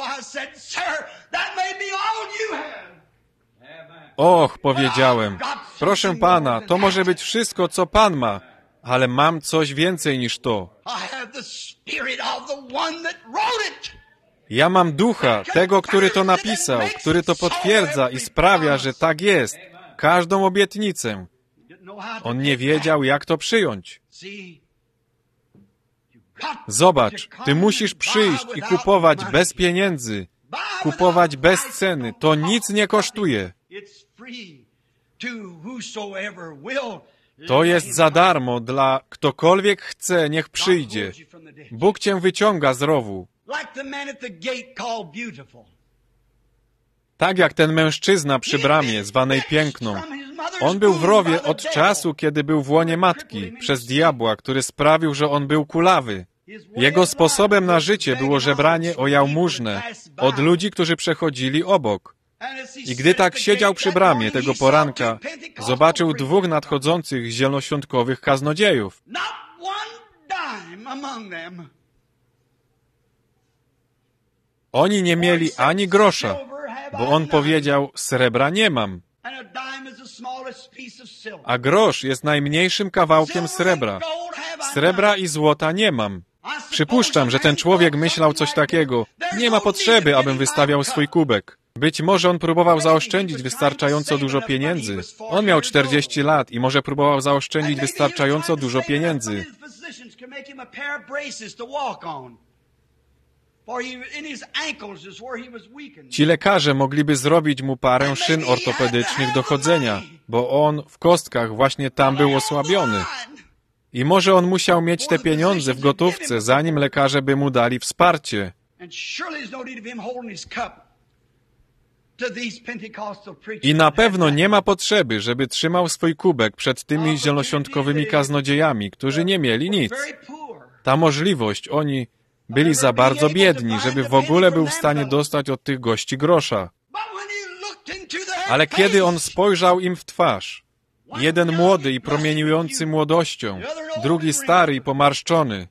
Och, powiedziałem, proszę pana, to może być wszystko, co pan ma, ale mam coś więcej niż to. Ja mam ducha tego, który to napisał, który to potwierdza i sprawia, że tak jest, każdą obietnicę. On nie wiedział, jak to przyjąć. Zobacz, ty musisz przyjść i kupować bez pieniędzy, kupować bez ceny. To nic nie kosztuje. To jest za darmo dla ktokolwiek chce, niech przyjdzie. Bóg cię wyciąga z rowu. Tak jak ten mężczyzna przy bramie, zwanej Piękną. On był w rowie od czasu, kiedy był w łonie matki, przez diabła, który sprawił, że on był kulawy. Jego sposobem na życie było żebranie o jałmużnę od ludzi, którzy przechodzili obok. I gdy tak siedział przy bramie tego poranka, zobaczył dwóch nadchodzących zielonoświątkowych kaznodziejów. Oni nie mieli ani grosza, bo on powiedział, srebra nie mam. A grosz jest najmniejszym kawałkiem srebra. Srebra i złota nie mam. Przypuszczam, że ten człowiek myślał coś takiego. Nie ma potrzeby, abym wystawiał swój kubek. Być może on próbował zaoszczędzić wystarczająco dużo pieniędzy. On miał czterdzieści lat i może próbował zaoszczędzić wystarczająco dużo pieniędzy. Ci lekarze mogliby zrobić mu parę szyn ortopedycznych do chodzenia, bo on w kostkach właśnie tam był osłabiony. I może on musiał mieć te pieniądze w gotówce, zanim lekarze by mu dali wsparcie. I na pewno nie ma potrzeby, żeby trzymał swój kubek przed tymi zielonoświątkowymi kaznodziejami, którzy nie mieli nic. Ta możliwość, oni byli za bardzo biedni, żeby w ogóle był w stanie dostać od tych gości grosza. Ale kiedy on spojrzał im w twarz, jeden młody i promieniujący młodością, drugi stary i pomarszczony,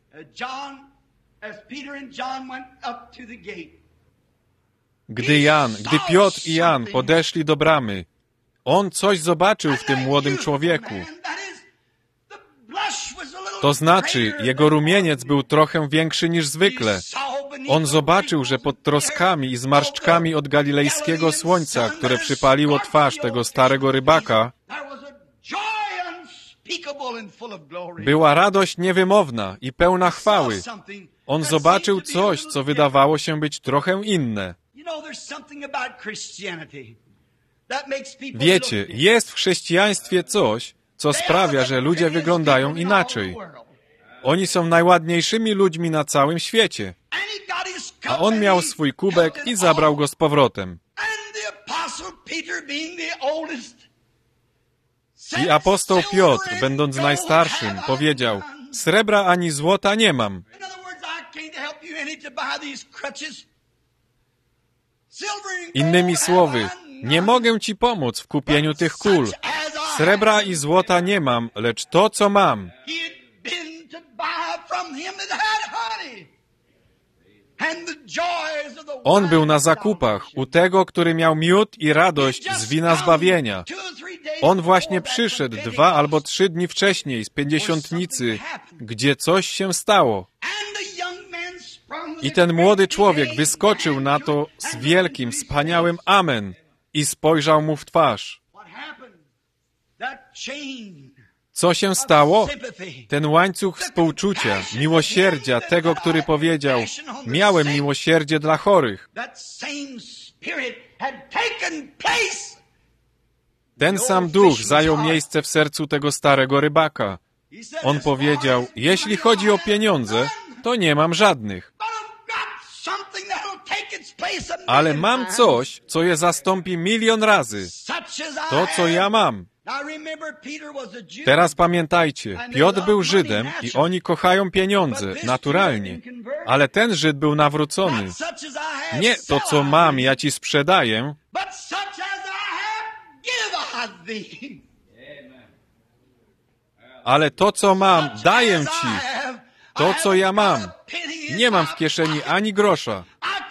Gdy Jan, gdy Piotr i Jan podeszli do bramy, on coś zobaczył w tym młodym człowieku. To znaczy, jego rumieniec był trochę większy niż zwykle. On zobaczył, że pod troskami i zmarszczkami od galilejskiego słońca, które przypaliło twarz tego starego rybaka, była radość niewymowna i pełna chwały. On zobaczył coś, co wydawało się być trochę inne. Wiecie, jest w chrześcijaństwie coś, co sprawia, że ludzie wyglądają inaczej. Oni są najładniejszymi ludźmi na całym świecie. A on miał swój kubek i zabrał go z powrotem. I apostoł Piotr, będąc najstarszym, powiedział: srebra ani złota nie mam. Innymi słowy, nie mogę ci pomóc w kupieniu tych kul. Srebra i złota nie mam, lecz to, co mam. On był na zakupach u tego, który miał miód i radość z wina zbawienia. On właśnie przyszedł dwa albo trzy dni wcześniej z pięćdziesiątnicy, gdzie coś się stało. I ten młody człowiek wyskoczył na to z wielkim, wspaniałym amen i spojrzał mu w twarz. Co się stało? Ten łańcuch współczucia, miłosierdzia tego, który powiedział: miałem miłosierdzie dla chorych. Ten sam duch zajął miejsce w sercu tego starego rybaka. On powiedział: jeśli chodzi o pieniądze, to nie mam żadnych. Ale mam coś, co je zastąpi milion razy. To, co ja mam. Teraz pamiętajcie, Piotr był Żydem i oni kochają pieniądze, naturalnie. Ale ten Żyd był nawrócony. Nie to, co mam, ja ci sprzedaję, ale to, co mam, daję ci. To, co ja mam. Nie mam w kieszeni ani grosza.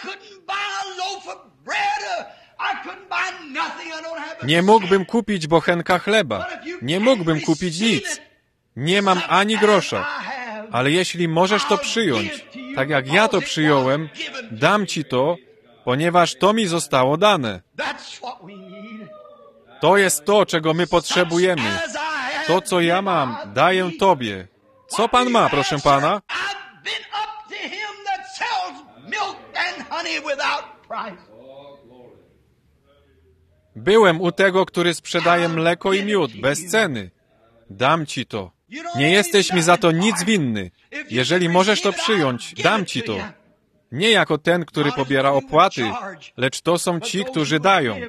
Nie mógłbym kupić bochenka chleba. Nie mógłbym kupić nic. Nie mam ani grosza. Ale jeśli możesz to przyjąć, tak jak ja to przyjąłem, dam ci to, ponieważ to mi zostało dane. To jest to, czego my potrzebujemy. To, co ja mam, daję tobie. Co pan ma, proszę pana? Byłem u tego, który sprzedaje mleko i miód bez ceny. Dam ci to. Nie jesteś mi za to nic winny. Jeżeli możesz to przyjąć, dam ci to. Nie jako ten, który pobiera opłaty, lecz to są ci, którzy dają.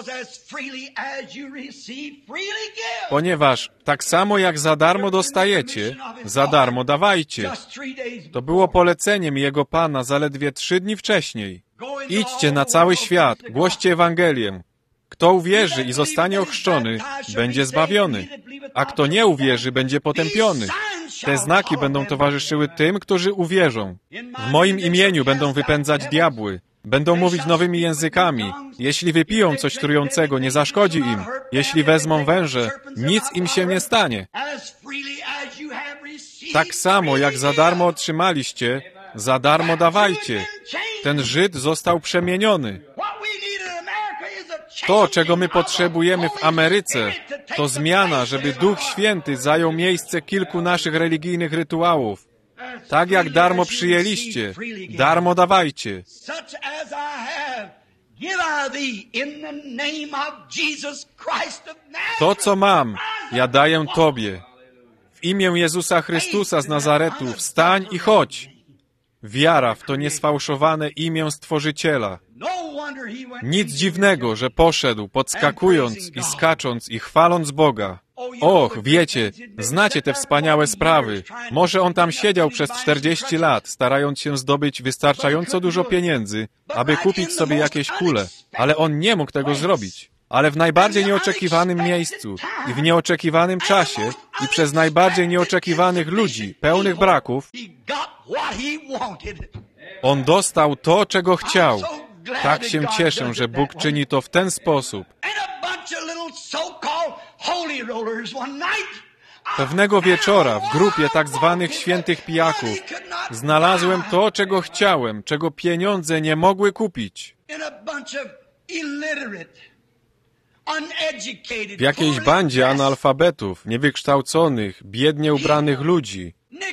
Ponieważ tak samo jak za darmo dostajecie, za darmo dawajcie. To było poleceniem jego Pana zaledwie trzy dni wcześniej. Idźcie na cały świat, głoście Ewangelię. Kto uwierzy i zostanie ochrzczony, będzie zbawiony, a kto nie uwierzy, będzie potępiony. Te znaki będą towarzyszyły tym, którzy uwierzą. W moim imieniu będą wypędzać diabły, będą mówić nowymi językami. Jeśli wypiją coś trującego, nie zaszkodzi im. Jeśli wezmą węże, nic im się nie stanie. Tak samo jak za darmo otrzymaliście, za darmo dawajcie. Ten Żyd został przemieniony. To, czego my potrzebujemy w Ameryce, to zmiana, żeby Duch Święty zajął miejsce kilku naszych religijnych rytuałów. Tak jak darmo przyjęliście, darmo dawajcie. To, co mam, ja daję Tobie. W imię Jezusa Chrystusa z Nazaretu wstań i chodź. Wiara w to niesfałszowane imię Stworzyciela. Nic dziwnego, że poszedł, podskakując i skacząc i chwaląc Boga. Och, wiecie, znacie te wspaniałe sprawy. Może on tam siedział przez czterdzieści lat, starając się zdobyć wystarczająco dużo pieniędzy, aby kupić sobie jakieś kule, ale on nie mógł tego zrobić. Ale w najbardziej nieoczekiwanym miejscu i w nieoczekiwanym czasie i przez najbardziej nieoczekiwanych ludzi, pełnych braków, on dostał to, czego chciał. Tak się cieszę, że Bóg czyni to w ten sposób. Pewnego wieczora w grupie tak zwanych świętych pijaków znalazłem to, czego chciałem, czego pieniądze nie mogły kupić. W jakiejś bandzie analfabetów, niewykształconych, biednie ubranych ludzi.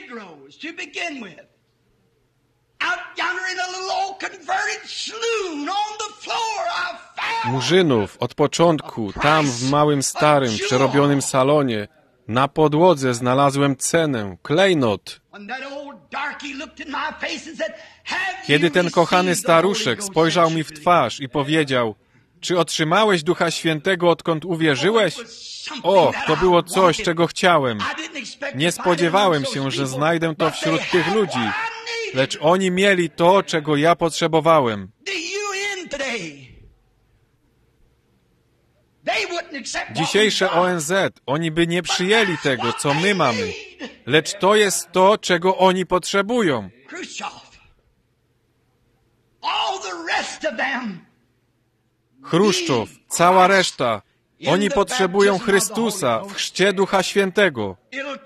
Murzynów od początku, tam w małym, starym, przerobionym salonie, na podłodze znalazłem cenę, klejnot. Kiedy ten kochany staruszek spojrzał mi w twarz i powiedział: czy otrzymałeś Ducha Świętego, odkąd uwierzyłeś? O, to było coś, czego chciałem. Nie spodziewałem się, że znajdę to wśród tych ludzi, lecz oni mieli to, czego ja potrzebowałem. Dzisiejsze O N Z, oni by nie przyjęli tego, co my mamy, lecz to jest to, czego oni potrzebują. Chruszczow, cała reszta, oni potrzebują Chrystusa w chrzcie Ducha Świętego.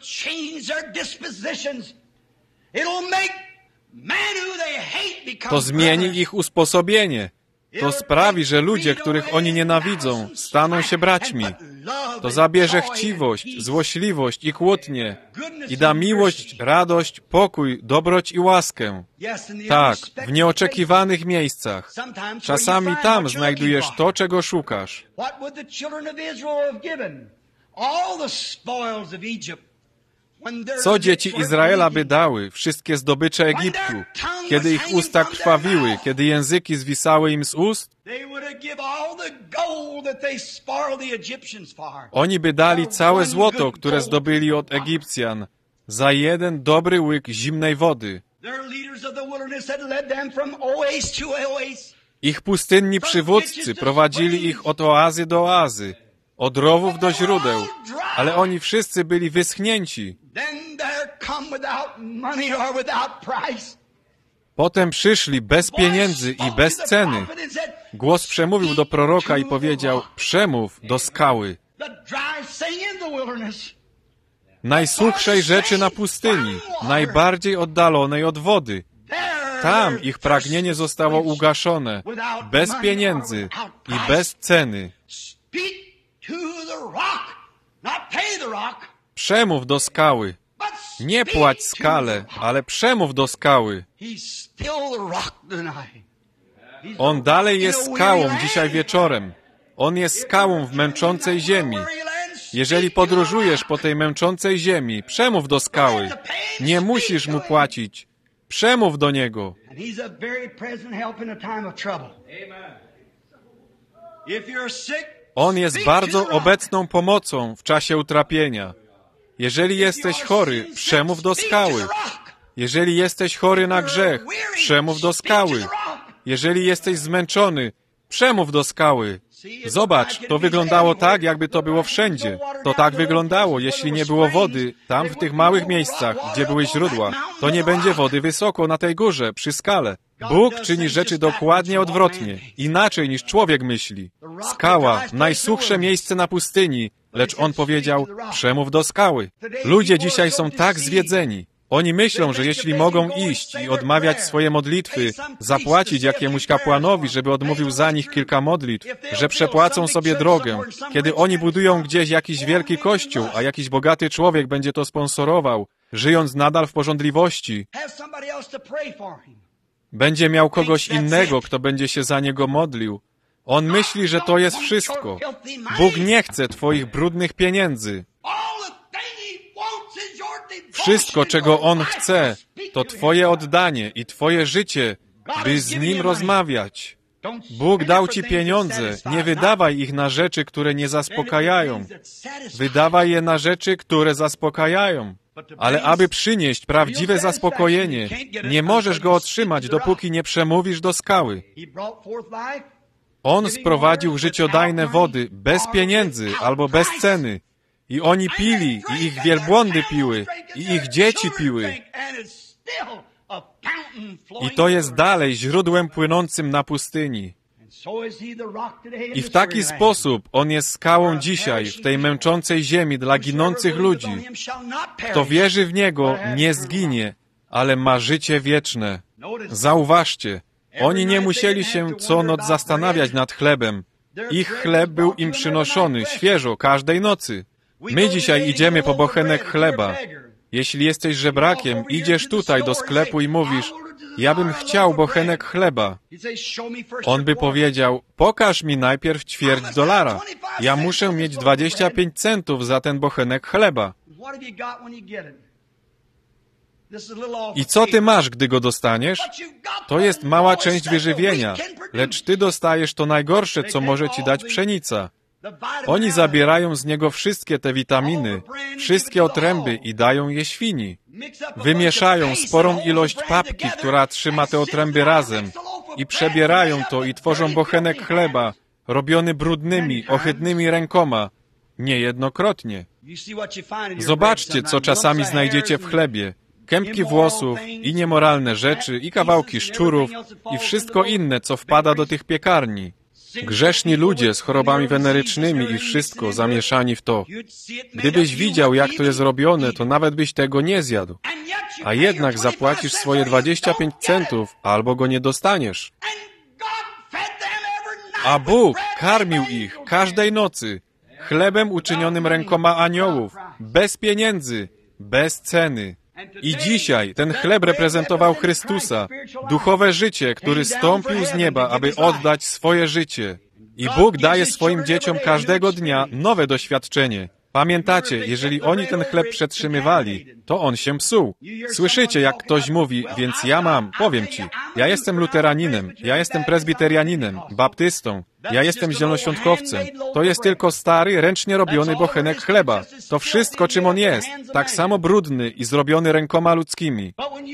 To zmieni ich usposobienie. To sprawi, że ludzie, których oni nienawidzą, staną się braćmi. To zabierze chciwość, złośliwość i kłótnie i da miłość, radość, pokój, dobroć i łaskę. Tak, w nieoczekiwanych miejscach. Czasami tam znajdujesz to, czego szukasz. Co dzieci Izraela by dały, wszystkie zdobycze Egiptu, kiedy ich usta krwawiły, kiedy języki zwisały im z ust? Oni by dali całe złoto, które zdobyli od Egipcjan, za jeden dobry łyk zimnej wody. Ich pustynni przywódcy prowadzili ich od oazy do oazy, od rowów do źródeł, ale oni wszyscy byli wyschnięci. Potem przyszli bez pieniędzy i bez ceny. Głos przemówił do proroka i powiedział: przemów do skały. Najsuchszej rzeczy na pustyni, najbardziej oddalonej od wody. Tam ich pragnienie zostało ugaszone, bez pieniędzy i bez ceny. Przemów do skały. Nie płać skale, ale przemów do skały. On dalej jest skałą dzisiaj wieczorem. On jest skałą w męczącej ziemi. Jeżeli podróżujesz po tej męczącej ziemi, przemów do skały. Nie musisz mu płacić. Przemów do niego. On jest bardzo obecną pomocą w czasie utrapienia. Jeżeli jesteś chory, przemów do skały. Jeżeli jesteś chory na grzech, przemów do skały. Jeżeli jesteś zmęczony, przemów do skały. Zobacz, to wyglądało tak, jakby to było wszędzie. To tak wyglądało, jeśli nie było wody tam w tych małych miejscach, gdzie były źródła. To nie będzie wody wysoko na tej górze, przy skale. Bóg czyni rzeczy dokładnie odwrotnie, inaczej niż człowiek myśli. Skała, najsuchsze miejsce na pustyni, lecz On powiedział: przemów do skały. Ludzie dzisiaj są tak zwiedzeni. Oni myślą, że jeśli mogą iść i odmawiać swoje modlitwy, zapłacić jakiemuś kapłanowi, żeby odmówił za nich kilka modlitw, że przepłacą sobie drogę. Kiedy oni budują gdzieś jakiś wielki kościół, a jakiś bogaty człowiek będzie to sponsorował, żyjąc nadal w porządliwości, będzie miał kogoś innego, kto będzie się za niego modlił. On myśli, że to jest wszystko. Bóg nie chce twoich brudnych pieniędzy. Wszystko, czego On chce, to twoje oddanie i twoje życie, by z Nim rozmawiać. Bóg dał ci pieniądze, nie wydawaj ich na rzeczy, które nie zaspokajają. Wydawaj je na rzeczy, które zaspokajają. Ale aby przynieść prawdziwe zaspokojenie, nie możesz go otrzymać, dopóki nie przemówisz do skały. On sprowadził życiodajne wody bez pieniędzy albo bez ceny. I oni pili, i ich wielbłądy piły, i ich dzieci piły. I to jest dalej źródłem płynącym na pustyni. I w taki sposób On jest skałą dzisiaj, w tej męczącej ziemi dla ginących ludzi. Kto wierzy w Niego, nie zginie, ale ma życie wieczne. Zauważcie, oni nie musieli się co noc zastanawiać nad chlebem. Ich chleb był im przynoszony świeżo każdej nocy. My dzisiaj idziemy po bochenek chleba. Jeśli jesteś żebrakiem, idziesz tutaj do sklepu i mówisz, ja bym chciał bochenek chleba. On by powiedział, pokaż mi najpierw ćwierć dolara. Ja muszę mieć dwadzieścia pięć centów za ten bochenek chleba. I co ty masz, gdy go dostaniesz? To jest mała część wyżywienia, lecz ty dostajesz to najgorsze, co może ci dać pszenica. Oni zabierają z niego wszystkie te witaminy, wszystkie otręby i dają je świni. Wymieszają sporą ilość papki, która trzyma te otręby razem i przebierają to i tworzą bochenek chleba, robiony brudnymi, ohydnymi rękoma, niejednokrotnie. Zobaczcie, co czasami znajdziecie w chlebie. Kępki włosów i niemoralne rzeczy i kawałki szczurów i wszystko inne, co wpada do tych piekarni. Grzeszni ludzie z chorobami wenerycznymi i wszystko zamieszani w to. Gdybyś widział, jak to jest robione, to nawet byś tego nie zjadł. A jednak zapłacisz swoje dwadzieścia pięć centów, albo go nie dostaniesz. A Bóg karmił ich każdej nocy chlebem uczynionym rękoma aniołów, bez pieniędzy, bez ceny. I dzisiaj ten chleb reprezentował Chrystusa, duchowe życie, który stąpił z nieba, aby oddać swoje życie. I Bóg daje swoim dzieciom każdego dnia nowe doświadczenie. Pamiętacie, jeżeli oni ten chleb przetrzymywali, to on się psuł. Słyszycie, jak ktoś mówi, więc ja mam, powiem ci, ja jestem luteraninem, ja jestem prezbiterianinem, baptystą, ja jestem zielonoświątkowcem. To jest tylko stary, ręcznie robiony bochenek chleba. To wszystko, czym on jest, tak samo brudny i zrobiony rękoma ludzkimi.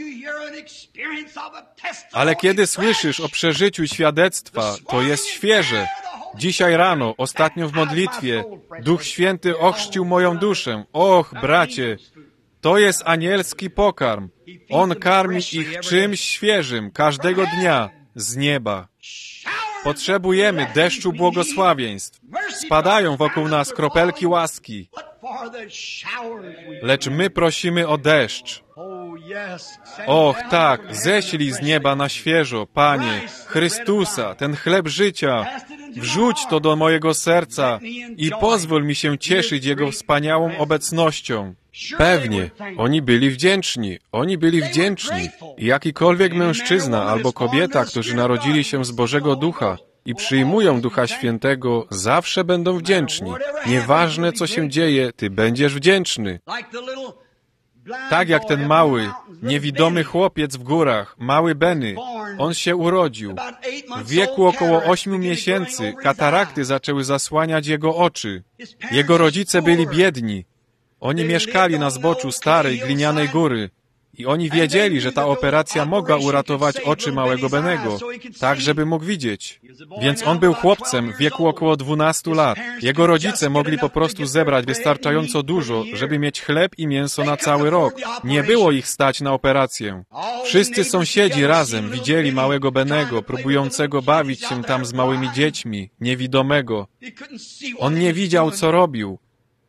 Ale kiedy słyszysz o przeżyciu świadectwa, to jest świeże. Dzisiaj rano, ostatnio w modlitwie, Duch Święty ochrzcił moją duszę. Och, bracie, to jest anielski pokarm. On karmi ich czymś świeżym każdego dnia z nieba. Potrzebujemy deszczu błogosławieństw. Spadają wokół nas kropelki łaski. Lecz my prosimy o deszcz. Och, tak, ześlij z nieba na świeżo, Panie, Chrystusa, ten chleb życia. Wrzuć to do mojego serca i pozwól mi się cieszyć Jego wspaniałą obecnością. Pewnie, oni byli wdzięczni, oni byli wdzięczni. Jakikolwiek mężczyzna albo kobieta, którzy narodzili się z Bożego Ducha i przyjmują Ducha Świętego, zawsze będą wdzięczni. Nieważne, co się dzieje, ty będziesz wdzięczny. Tak jak ten mały, niewidomy chłopiec w górach, mały Benny. On się urodził. W wieku około ośmiu miesięcy katarakty zaczęły zasłaniać jego oczy. Jego rodzice byli biedni. Oni mieszkali na zboczu starej, glinianej góry. I oni wiedzieli, że ta operacja mogła uratować oczy małego Bennego, tak żeby mógł widzieć. Więc on był chłopcem w wieku około dwunastu lat. Jego rodzice mogli po prostu zebrać wystarczająco dużo, żeby mieć chleb i mięso na cały rok. Nie było ich stać na operację. Wszyscy sąsiedzi razem widzieli małego Bennego, próbującego bawić się tam z małymi dziećmi, niewidomego. On nie widział, co robił.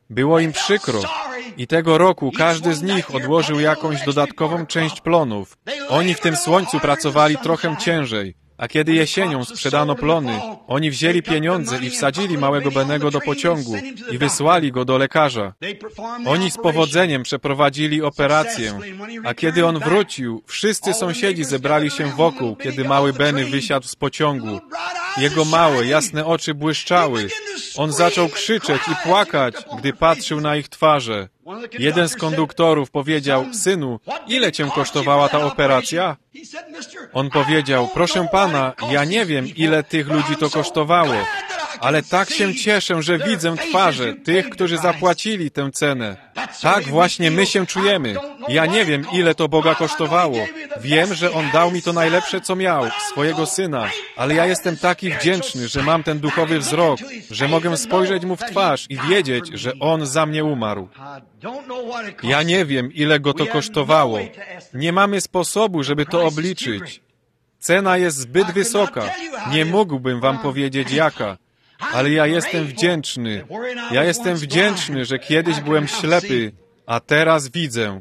Było im przykro. I tego roku każdy z nich odłożył jakąś dodatkową część plonów. Oni w tym słońcu pracowali trochę ciężej. A kiedy jesienią sprzedano plony, oni wzięli pieniądze i wsadzili małego Benego do pociągu i wysłali go do lekarza. Oni z powodzeniem przeprowadzili operację, a kiedy on wrócił, wszyscy sąsiedzi zebrali się wokół, kiedy mały Benny wysiadł z pociągu. Jego małe, jasne oczy błyszczały. On zaczął krzyczeć i płakać, gdy patrzył na ich twarze. Jeden z konduktorów powiedział: synu, ile cię kosztowała ta operacja? On powiedział: proszę pana, ja nie wiem, ile tych ludzi to kosztowało, ale tak się cieszę, że widzę twarze tych, którzy zapłacili tę cenę. Tak właśnie my się czujemy. Ja nie wiem, ile to Boga kosztowało. Wiem, że On dał mi to najlepsze, co miał, swojego Syna, ale ja jestem taki wdzięczny, że mam ten duchowy wzrok, że mogę spojrzeć Mu w twarz i wiedzieć, że On za mnie umarł. Ja nie wiem, ile Go to kosztowało. Nie mamy sposobu, żeby to obliczyć. Cena jest zbyt wysoka. Nie mógłbym wam powiedzieć jaka. Ale ja jestem wdzięczny. Ja jestem wdzięczny, że kiedyś byłem ślepy, a teraz widzę.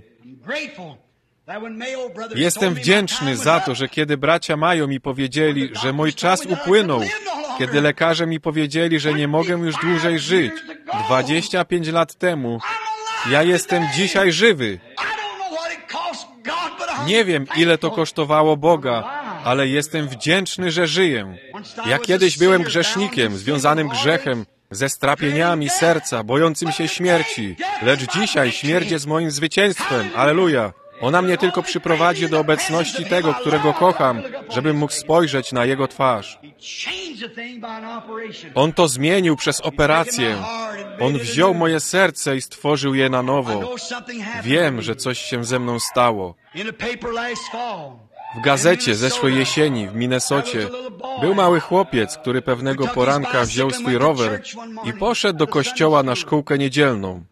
Jestem wdzięczny za to, że kiedy bracia Majo mi powiedzieli, że mój czas upłynął, kiedy lekarze mi powiedzieli, że nie mogę już dłużej żyć, dwadzieścia pięć lat temu, ja jestem dzisiaj żywy. Nie wiem, ile to kosztowało Boga, ale jestem wdzięczny, że żyję. Ja kiedyś byłem grzesznikiem, związanym grzechem, ze strapieniami serca, bojącym się śmierci, lecz dzisiaj śmierć jest moim zwycięstwem. Alleluja! Ona mnie tylko przyprowadzi do obecności tego, którego kocham, żebym mógł spojrzeć na Jego twarz. On to zmienił przez operację. On wziął moje serce i stworzył je na nowo. Wiem, że coś się ze mną stało. W gazecie zeszłej jesieni w Minnesocie był mały chłopiec, który pewnego poranka wziął swój rower i poszedł do kościoła na szkółkę niedzielną.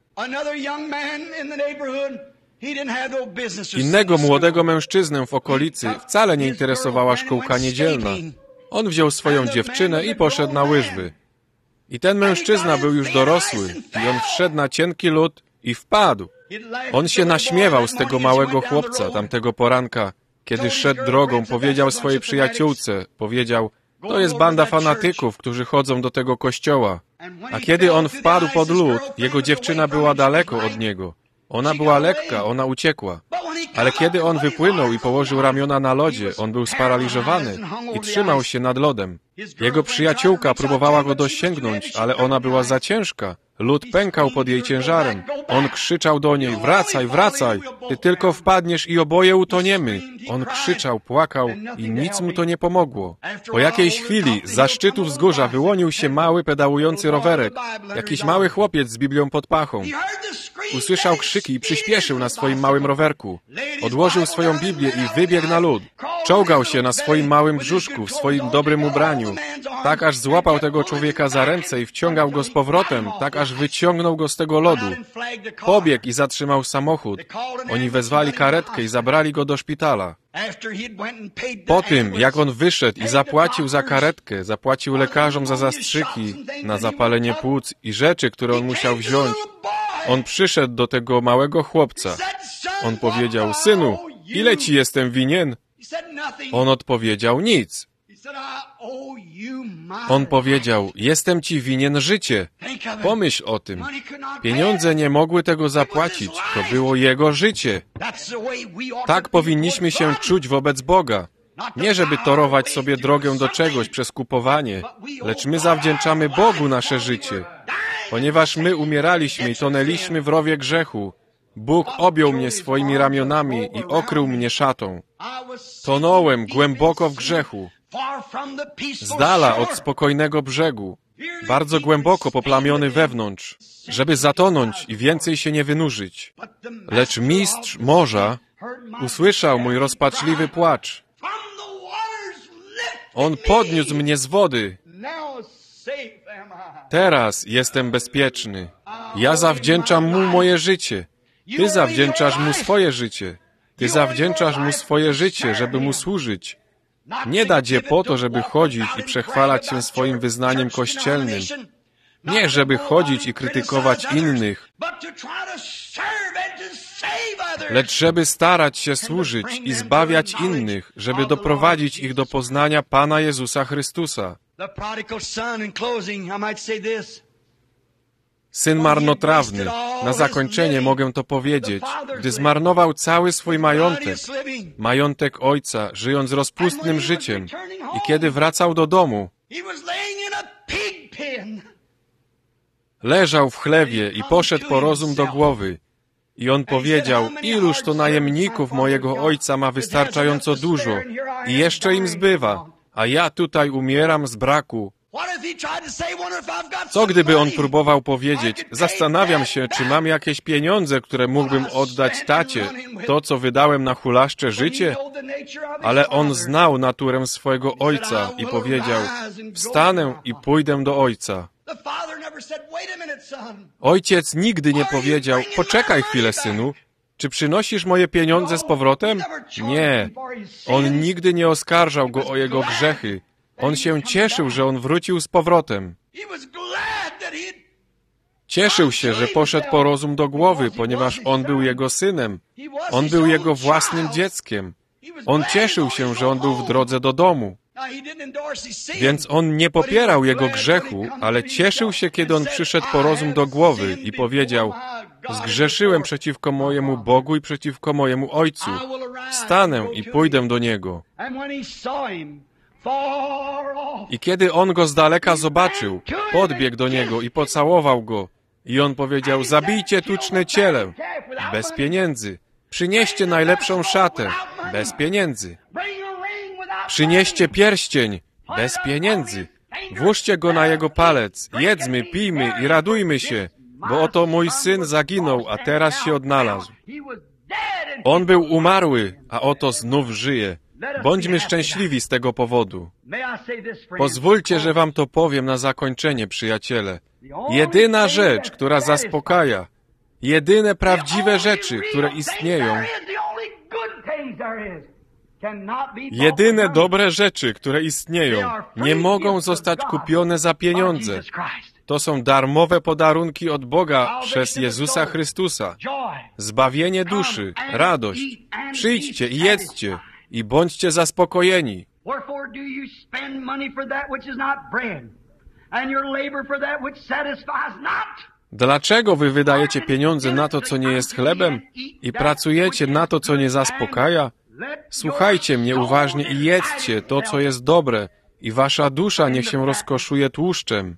Innego młodego mężczyznę w okolicy wcale nie interesowała szkółka niedzielna. On wziął swoją dziewczynę i poszedł na łyżwy. I ten mężczyzna był już dorosły i on wszedł na cienki lód i wpadł. On się naśmiewał z tego małego chłopca tamtego poranka. Kiedy szedł drogą, powiedział swojej przyjaciółce, powiedział: to jest banda fanatyków, którzy chodzą do tego kościoła. A kiedy on wpadł pod lód, jego dziewczyna była daleko od niego. Ona była lekka, ona uciekła. Ale kiedy on wypłynął i położył ramiona na lodzie, on był sparaliżowany i trzymał się nad lodem. Jego przyjaciółka próbowała go dosięgnąć, ale ona była za ciężka. Lód pękał pod jej ciężarem. On krzyczał do niej: wracaj, wracaj, ty tylko wpadniesz i oboje utoniemy. On krzyczał, płakał i nic mu to nie pomogło. Po jakiejś chwili za szczytu wzgórza wyłonił się mały pedałujący rowerek. Jakiś mały chłopiec z Biblią pod pachą. Usłyszał krzyki i przyspieszył na swoim małym rowerku. Odłożył swoją Biblię i wybiegł na lód. Czołgał się na swoim małym brzuszku, w swoim dobrym ubraniu. Tak aż złapał tego człowieka za ręce i wciągał go z powrotem, tak aż wyciągnął go z tego lodu. Pobiegł i zatrzymał samochód. Oni wezwali karetkę i zabrali go do szpitala. Po tym, jak on wyszedł i zapłacił za karetkę, zapłacił lekarzom za zastrzyki, na zapalenie płuc i rzeczy, które on musiał wziąć, on przyszedł do tego małego chłopca. On powiedział: synu, ile ci jestem winien? On odpowiedział: nic. On powiedział: jestem ci winien życie. Pomyśl o tym. Pieniądze nie mogły tego zapłacić. To było Jego życie. Tak powinniśmy się czuć wobec Boga. Nie żeby torować sobie drogę do czegoś przez kupowanie, lecz my zawdzięczamy Bogu nasze życie. Ponieważ my umieraliśmy i tonęliśmy w rowie grzechu, Bóg objął mnie swoimi ramionami i okrył mnie szatą. Tonąłem głęboko w grzechu, z dala od spokojnego brzegu, bardzo głęboko poplamiony wewnątrz, żeby zatonąć i więcej się nie wynurzyć. Lecz mistrz morza usłyszał mój rozpaczliwy płacz. On podniósł mnie z wody. Teraz jestem bezpieczny. Ja zawdzięczam Mu moje życie. Ty zawdzięczasz Mu swoje życie. Ty zawdzięczasz Mu swoje życie, żeby Mu służyć. Nie dać je po to, żeby chodzić i przechwalać się swoim wyznaniem kościelnym. Nie, żeby chodzić i krytykować innych, lecz żeby starać się służyć i zbawiać innych, żeby doprowadzić ich do poznania Pana Jezusa Chrystusa. Syn marnotrawny, na zakończenie mogę to powiedzieć, gdy zmarnował cały swój majątek, majątek ojca, żyjąc rozpustnym życiem, i kiedy wracał do domu, leżał w chlewie i poszedł po rozum do głowy. I on powiedział, iluż to najemników mojego ojca ma wystarczająco dużo i jeszcze im zbywa, a ja tutaj umieram z braku. Co gdyby on próbował powiedzieć, zastanawiam się, czy mam jakieś pieniądze, które mógłbym oddać tacie, to, co wydałem na hulaszcze życie? Ale on znał naturę swojego ojca i powiedział, wstanę i pójdę do ojca. Ojciec nigdy nie powiedział, poczekaj chwilę, synu, czy przynosisz moje pieniądze z powrotem? Nie. On nigdy nie oskarżał go o jego grzechy. On się cieszył, że on wrócił z powrotem. Cieszył się, że poszedł po rozum do głowy, ponieważ on był jego synem. On był jego własnym dzieckiem. On cieszył się, że on był w drodze do domu. Więc on nie popierał jego grzechu, ale cieszył się, kiedy on przyszedł po rozum do głowy i powiedział, zgrzeszyłem przeciwko mojemu Bogu i przeciwko mojemu Ojcu. Wstanę i pójdę do Niego. I kiedy on go z daleka zobaczył, podbiegł do niego i pocałował go. I on powiedział, zabijcie tuczne ciele, bez pieniędzy. Przynieście najlepszą szatę, bez pieniędzy. Przynieście pierścień, bez pieniędzy. Włóżcie go na jego palec, jedzmy, pijmy i radujmy się, bo oto mój syn zaginął, a teraz się odnalazł. On był umarły, a oto znów żyje. Bądźmy szczęśliwi z tego powodu. Pozwólcie, że wam to powiem na zakończenie, przyjaciele. Jedyna rzecz, która zaspokaja, jedyne prawdziwe rzeczy, które istnieją, jedyne dobre rzeczy, które istnieją, nie mogą zostać kupione za pieniądze. To są darmowe podarunki od Boga przez Jezusa Chrystusa. Zbawienie duszy, radość. Przyjdźcie i jedzcie i bądźcie zaspokojeni. Dlaczego wy wydajecie pieniądze na to, co nie jest chlebem i pracujecie na to, co nie zaspokaja? Słuchajcie mnie uważnie i jedzcie to, co jest dobre, i wasza dusza niech się rozkoszuje tłuszczem.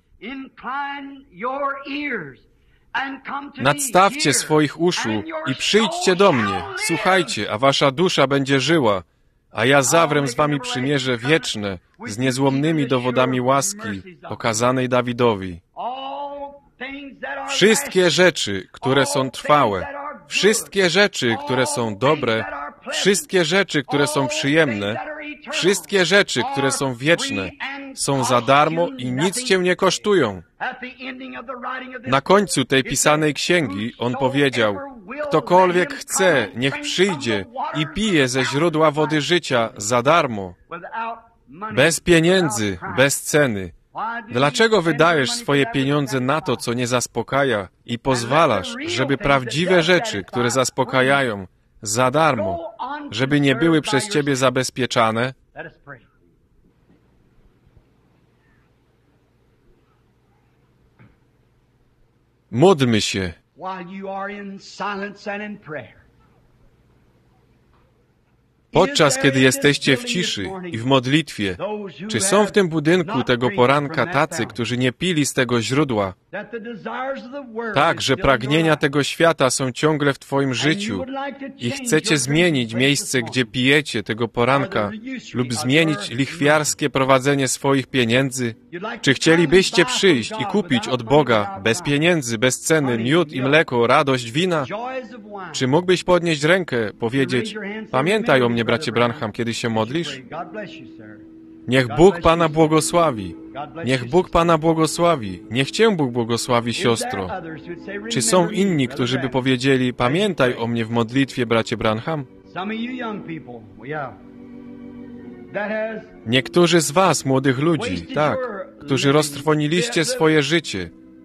Nadstawcie swoich uszu i przyjdźcie do mnie. Słuchajcie, a wasza dusza będzie żyła, a ja zawrę z wami przymierze wieczne z niezłomnymi dowodami łaski okazanej Dawidowi. Wszystkie rzeczy, które są trwałe, wszystkie rzeczy, które są dobre, wszystkie rzeczy, które są przyjemne, wszystkie rzeczy, które są wieczne, są za darmo i nic cię nie kosztują. Na końcu tej pisanej księgi on powiedział, ktokolwiek chce, niech przyjdzie i pije ze źródła wody życia za darmo, bez pieniędzy, bez ceny. Dlaczego wydajesz swoje pieniądze na to, co nie zaspokaja i pozwalasz, żeby prawdziwe rzeczy, które zaspokajają, za darmo, żeby nie były przez ciebie zabezpieczane? Módlmy się. Podczas kiedy jesteście w ciszy i w modlitwie, czy są w tym budynku tego poranka tacy, którzy nie pili z tego źródła, tak, że pragnienia tego świata są ciągle w twoim życiu i chcecie zmienić miejsce, gdzie pijecie tego poranka lub zmienić lichwiarskie prowadzenie swoich pieniędzy? Czy chcielibyście przyjść i kupić od Boga bez pieniędzy, bez ceny miód i mleko, radość wina? Czy mógłbyś podnieść rękę, powiedzieć, pamiętaj o mnie, bracie Branham, kiedy się modlisz? Niech Bóg Pana błogosławi. Niech Bóg Pana błogosławi. Niech Cię Bóg błogosławi, siostro. Czy są inni, którzy by powiedzieli, pamiętaj o mnie w modlitwie, bracie Branham? Niektórzy z was, młodych ludzi, tak, którzy roztrwoniliście swoje życie,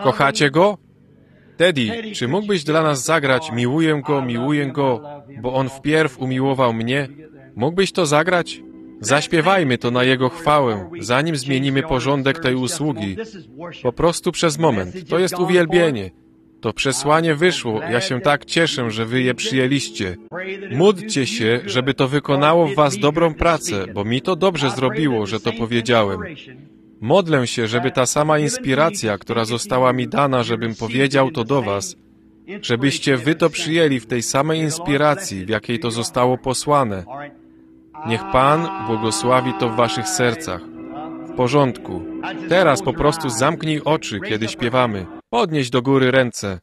Kochacie Go? Teddy, czy mógłbyś dla nas zagrać Miłuję Go, miłuję Go, bo On wpierw umiłował mnie? Mógłbyś to zagrać? Zaśpiewajmy to na Jego chwałę, zanim zmienimy porządek tej usługi. Po prostu przez moment. To jest uwielbienie. To przesłanie wyszło. Ja się tak cieszę, że wy je przyjęliście. Módlcie się, żeby to wykonało w was dobrą pracę, bo mi to dobrze zrobiło, że to powiedziałem. Modlę się, żeby ta sama inspiracja, która została mi dana, żebym powiedział to do was, żebyście wy to przyjęli w tej samej inspiracji, w jakiej to zostało posłane. Niech Pan błogosławi to w waszych sercach. W porządku. Teraz po prostu zamknij oczy, kiedy śpiewamy. Podnieś do góry ręce.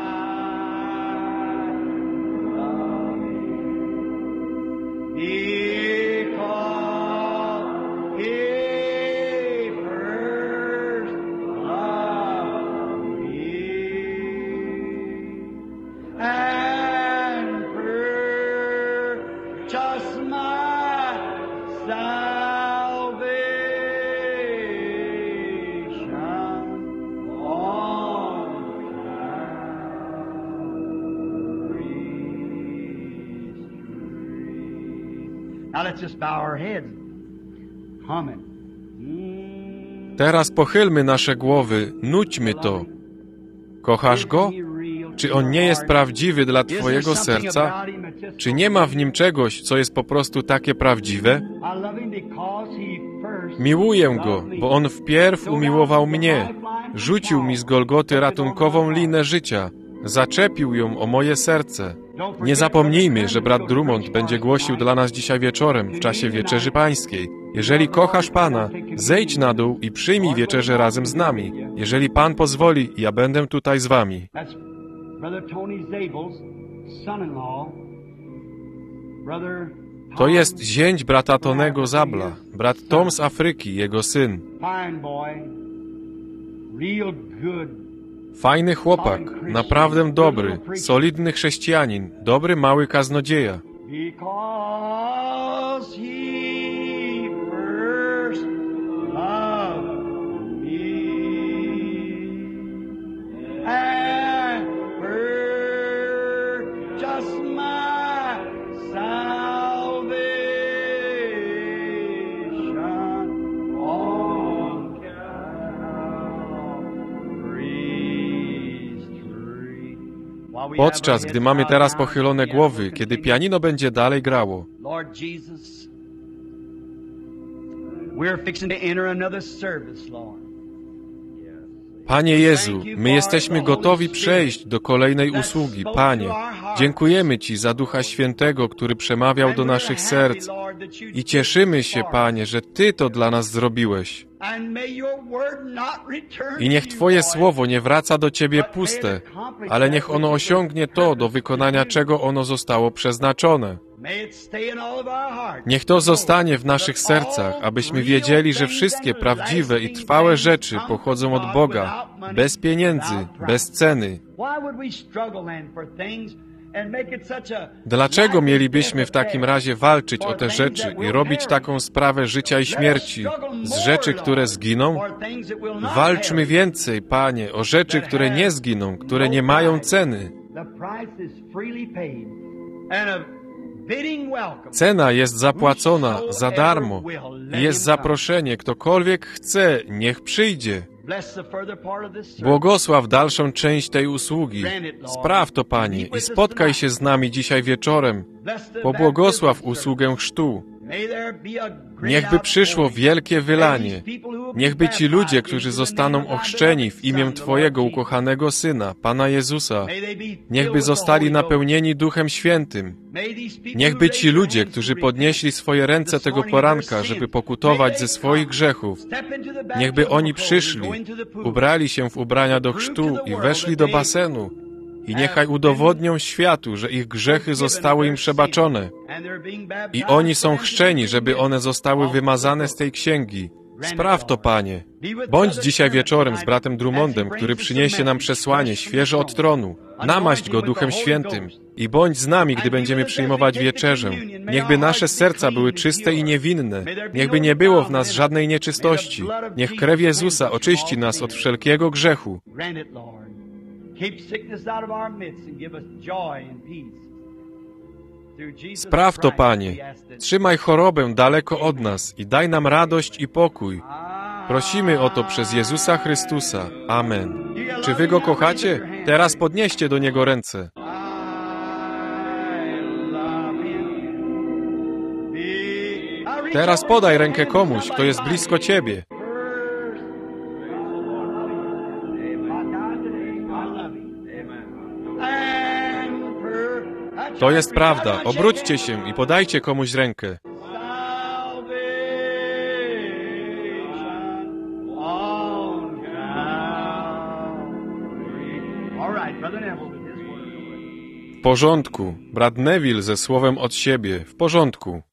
Teraz pochylmy nasze głowy, nudźmy to. Kochasz Go? Czy On nie jest prawdziwy dla twojego serca? Czy nie ma w Nim czegoś, co jest po prostu takie prawdziwe? Miłuję Go, bo On wpierw umiłował mnie. Rzucił mi z Golgoty ratunkową linę życia. Zaczepił ją o moje serce. Nie zapomnijmy, że brat Drummond będzie głosił dla nas dzisiaj wieczorem, w czasie Wieczerzy Pańskiej. Jeżeli kochasz Pana, zejdź na dół i przyjmij wieczerzę razem z nami. Jeżeli Pan pozwoli, ja będę tutaj z wami. To jest zięć brata Tonego Zabla, brat Tom z Afryki, jego syn. Fajny chłopak, naprawdę dobry, solidny chrześcijanin, dobry mały kaznodzieja. Podczas gdy mamy teraz pochylone głowy, kiedy pianino będzie dalej grało. Panie Jezu, my jesteśmy gotowi przejść do kolejnej usługi. Panie, dziękujemy Ci za Ducha Świętego, który przemawiał do naszych serc i cieszymy się, Panie, że Ty to dla nas zrobiłeś. I niech Twoje słowo nie wraca do Ciebie puste, ale niech ono osiągnie to, do wykonania czego ono zostało przeznaczone. Niech to zostanie w naszych sercach, abyśmy wiedzieli, że wszystkie prawdziwe i trwałe rzeczy pochodzą od Boga, bez pieniędzy, bez ceny. Dlaczego mielibyśmy w takim razie walczyć o te rzeczy i robić taką sprawę życia i śmierci z rzeczy, które zginą? Walczmy więcej, Panie, o rzeczy, które nie zginą, które nie mają ceny. Cena jest zapłacona za darmo i jest zaproszenie. Ktokolwiek chce, niech przyjdzie. Błogosław dalszą część tej usługi. Spraw to, Panie, i spotkaj się z nami dzisiaj wieczorem. Pobłogosław usługę chrztu. Niechby przyszło wielkie wylanie. Niechby ci ludzie, którzy zostaną ochrzczeni w imię Twojego ukochanego Syna, Pana Jezusa, niechby zostali napełnieni Duchem Świętym. Niechby ci ludzie, którzy podnieśli swoje ręce tego poranka, żeby pokutować ze swoich grzechów, niechby oni przyszli, ubrali się w ubrania do chrztu i weszli do basenu. I niechaj udowodnią światu, że ich grzechy zostały im przebaczone. I oni są chrzczeni, żeby one zostały wymazane z tej księgi. Spraw to, Panie. Bądź dzisiaj wieczorem z bratem Drummondem, który przyniesie nam przesłanie świeże od tronu. Namaść go Duchem Świętym i bądź z nami, gdy będziemy przyjmować wieczerzę. Niechby nasze serca były czyste i niewinne. Niechby nie było w nas żadnej nieczystości. Niech krew Jezusa oczyści nas od wszelkiego grzechu. Spraw to, Panie. Trzymaj chorobę daleko od nas i daj nam radość i pokój. Prosimy o to przez Jezusa Chrystusa. Amen. Czy wy Go kochacie? Teraz podnieście do Niego ręce. Teraz podaj rękę komuś, kto jest blisko ciebie. To jest prawda. Obróćcie się i podajcie komuś rękę. W porządku. Brat Neville ze słowem od siebie. W porządku.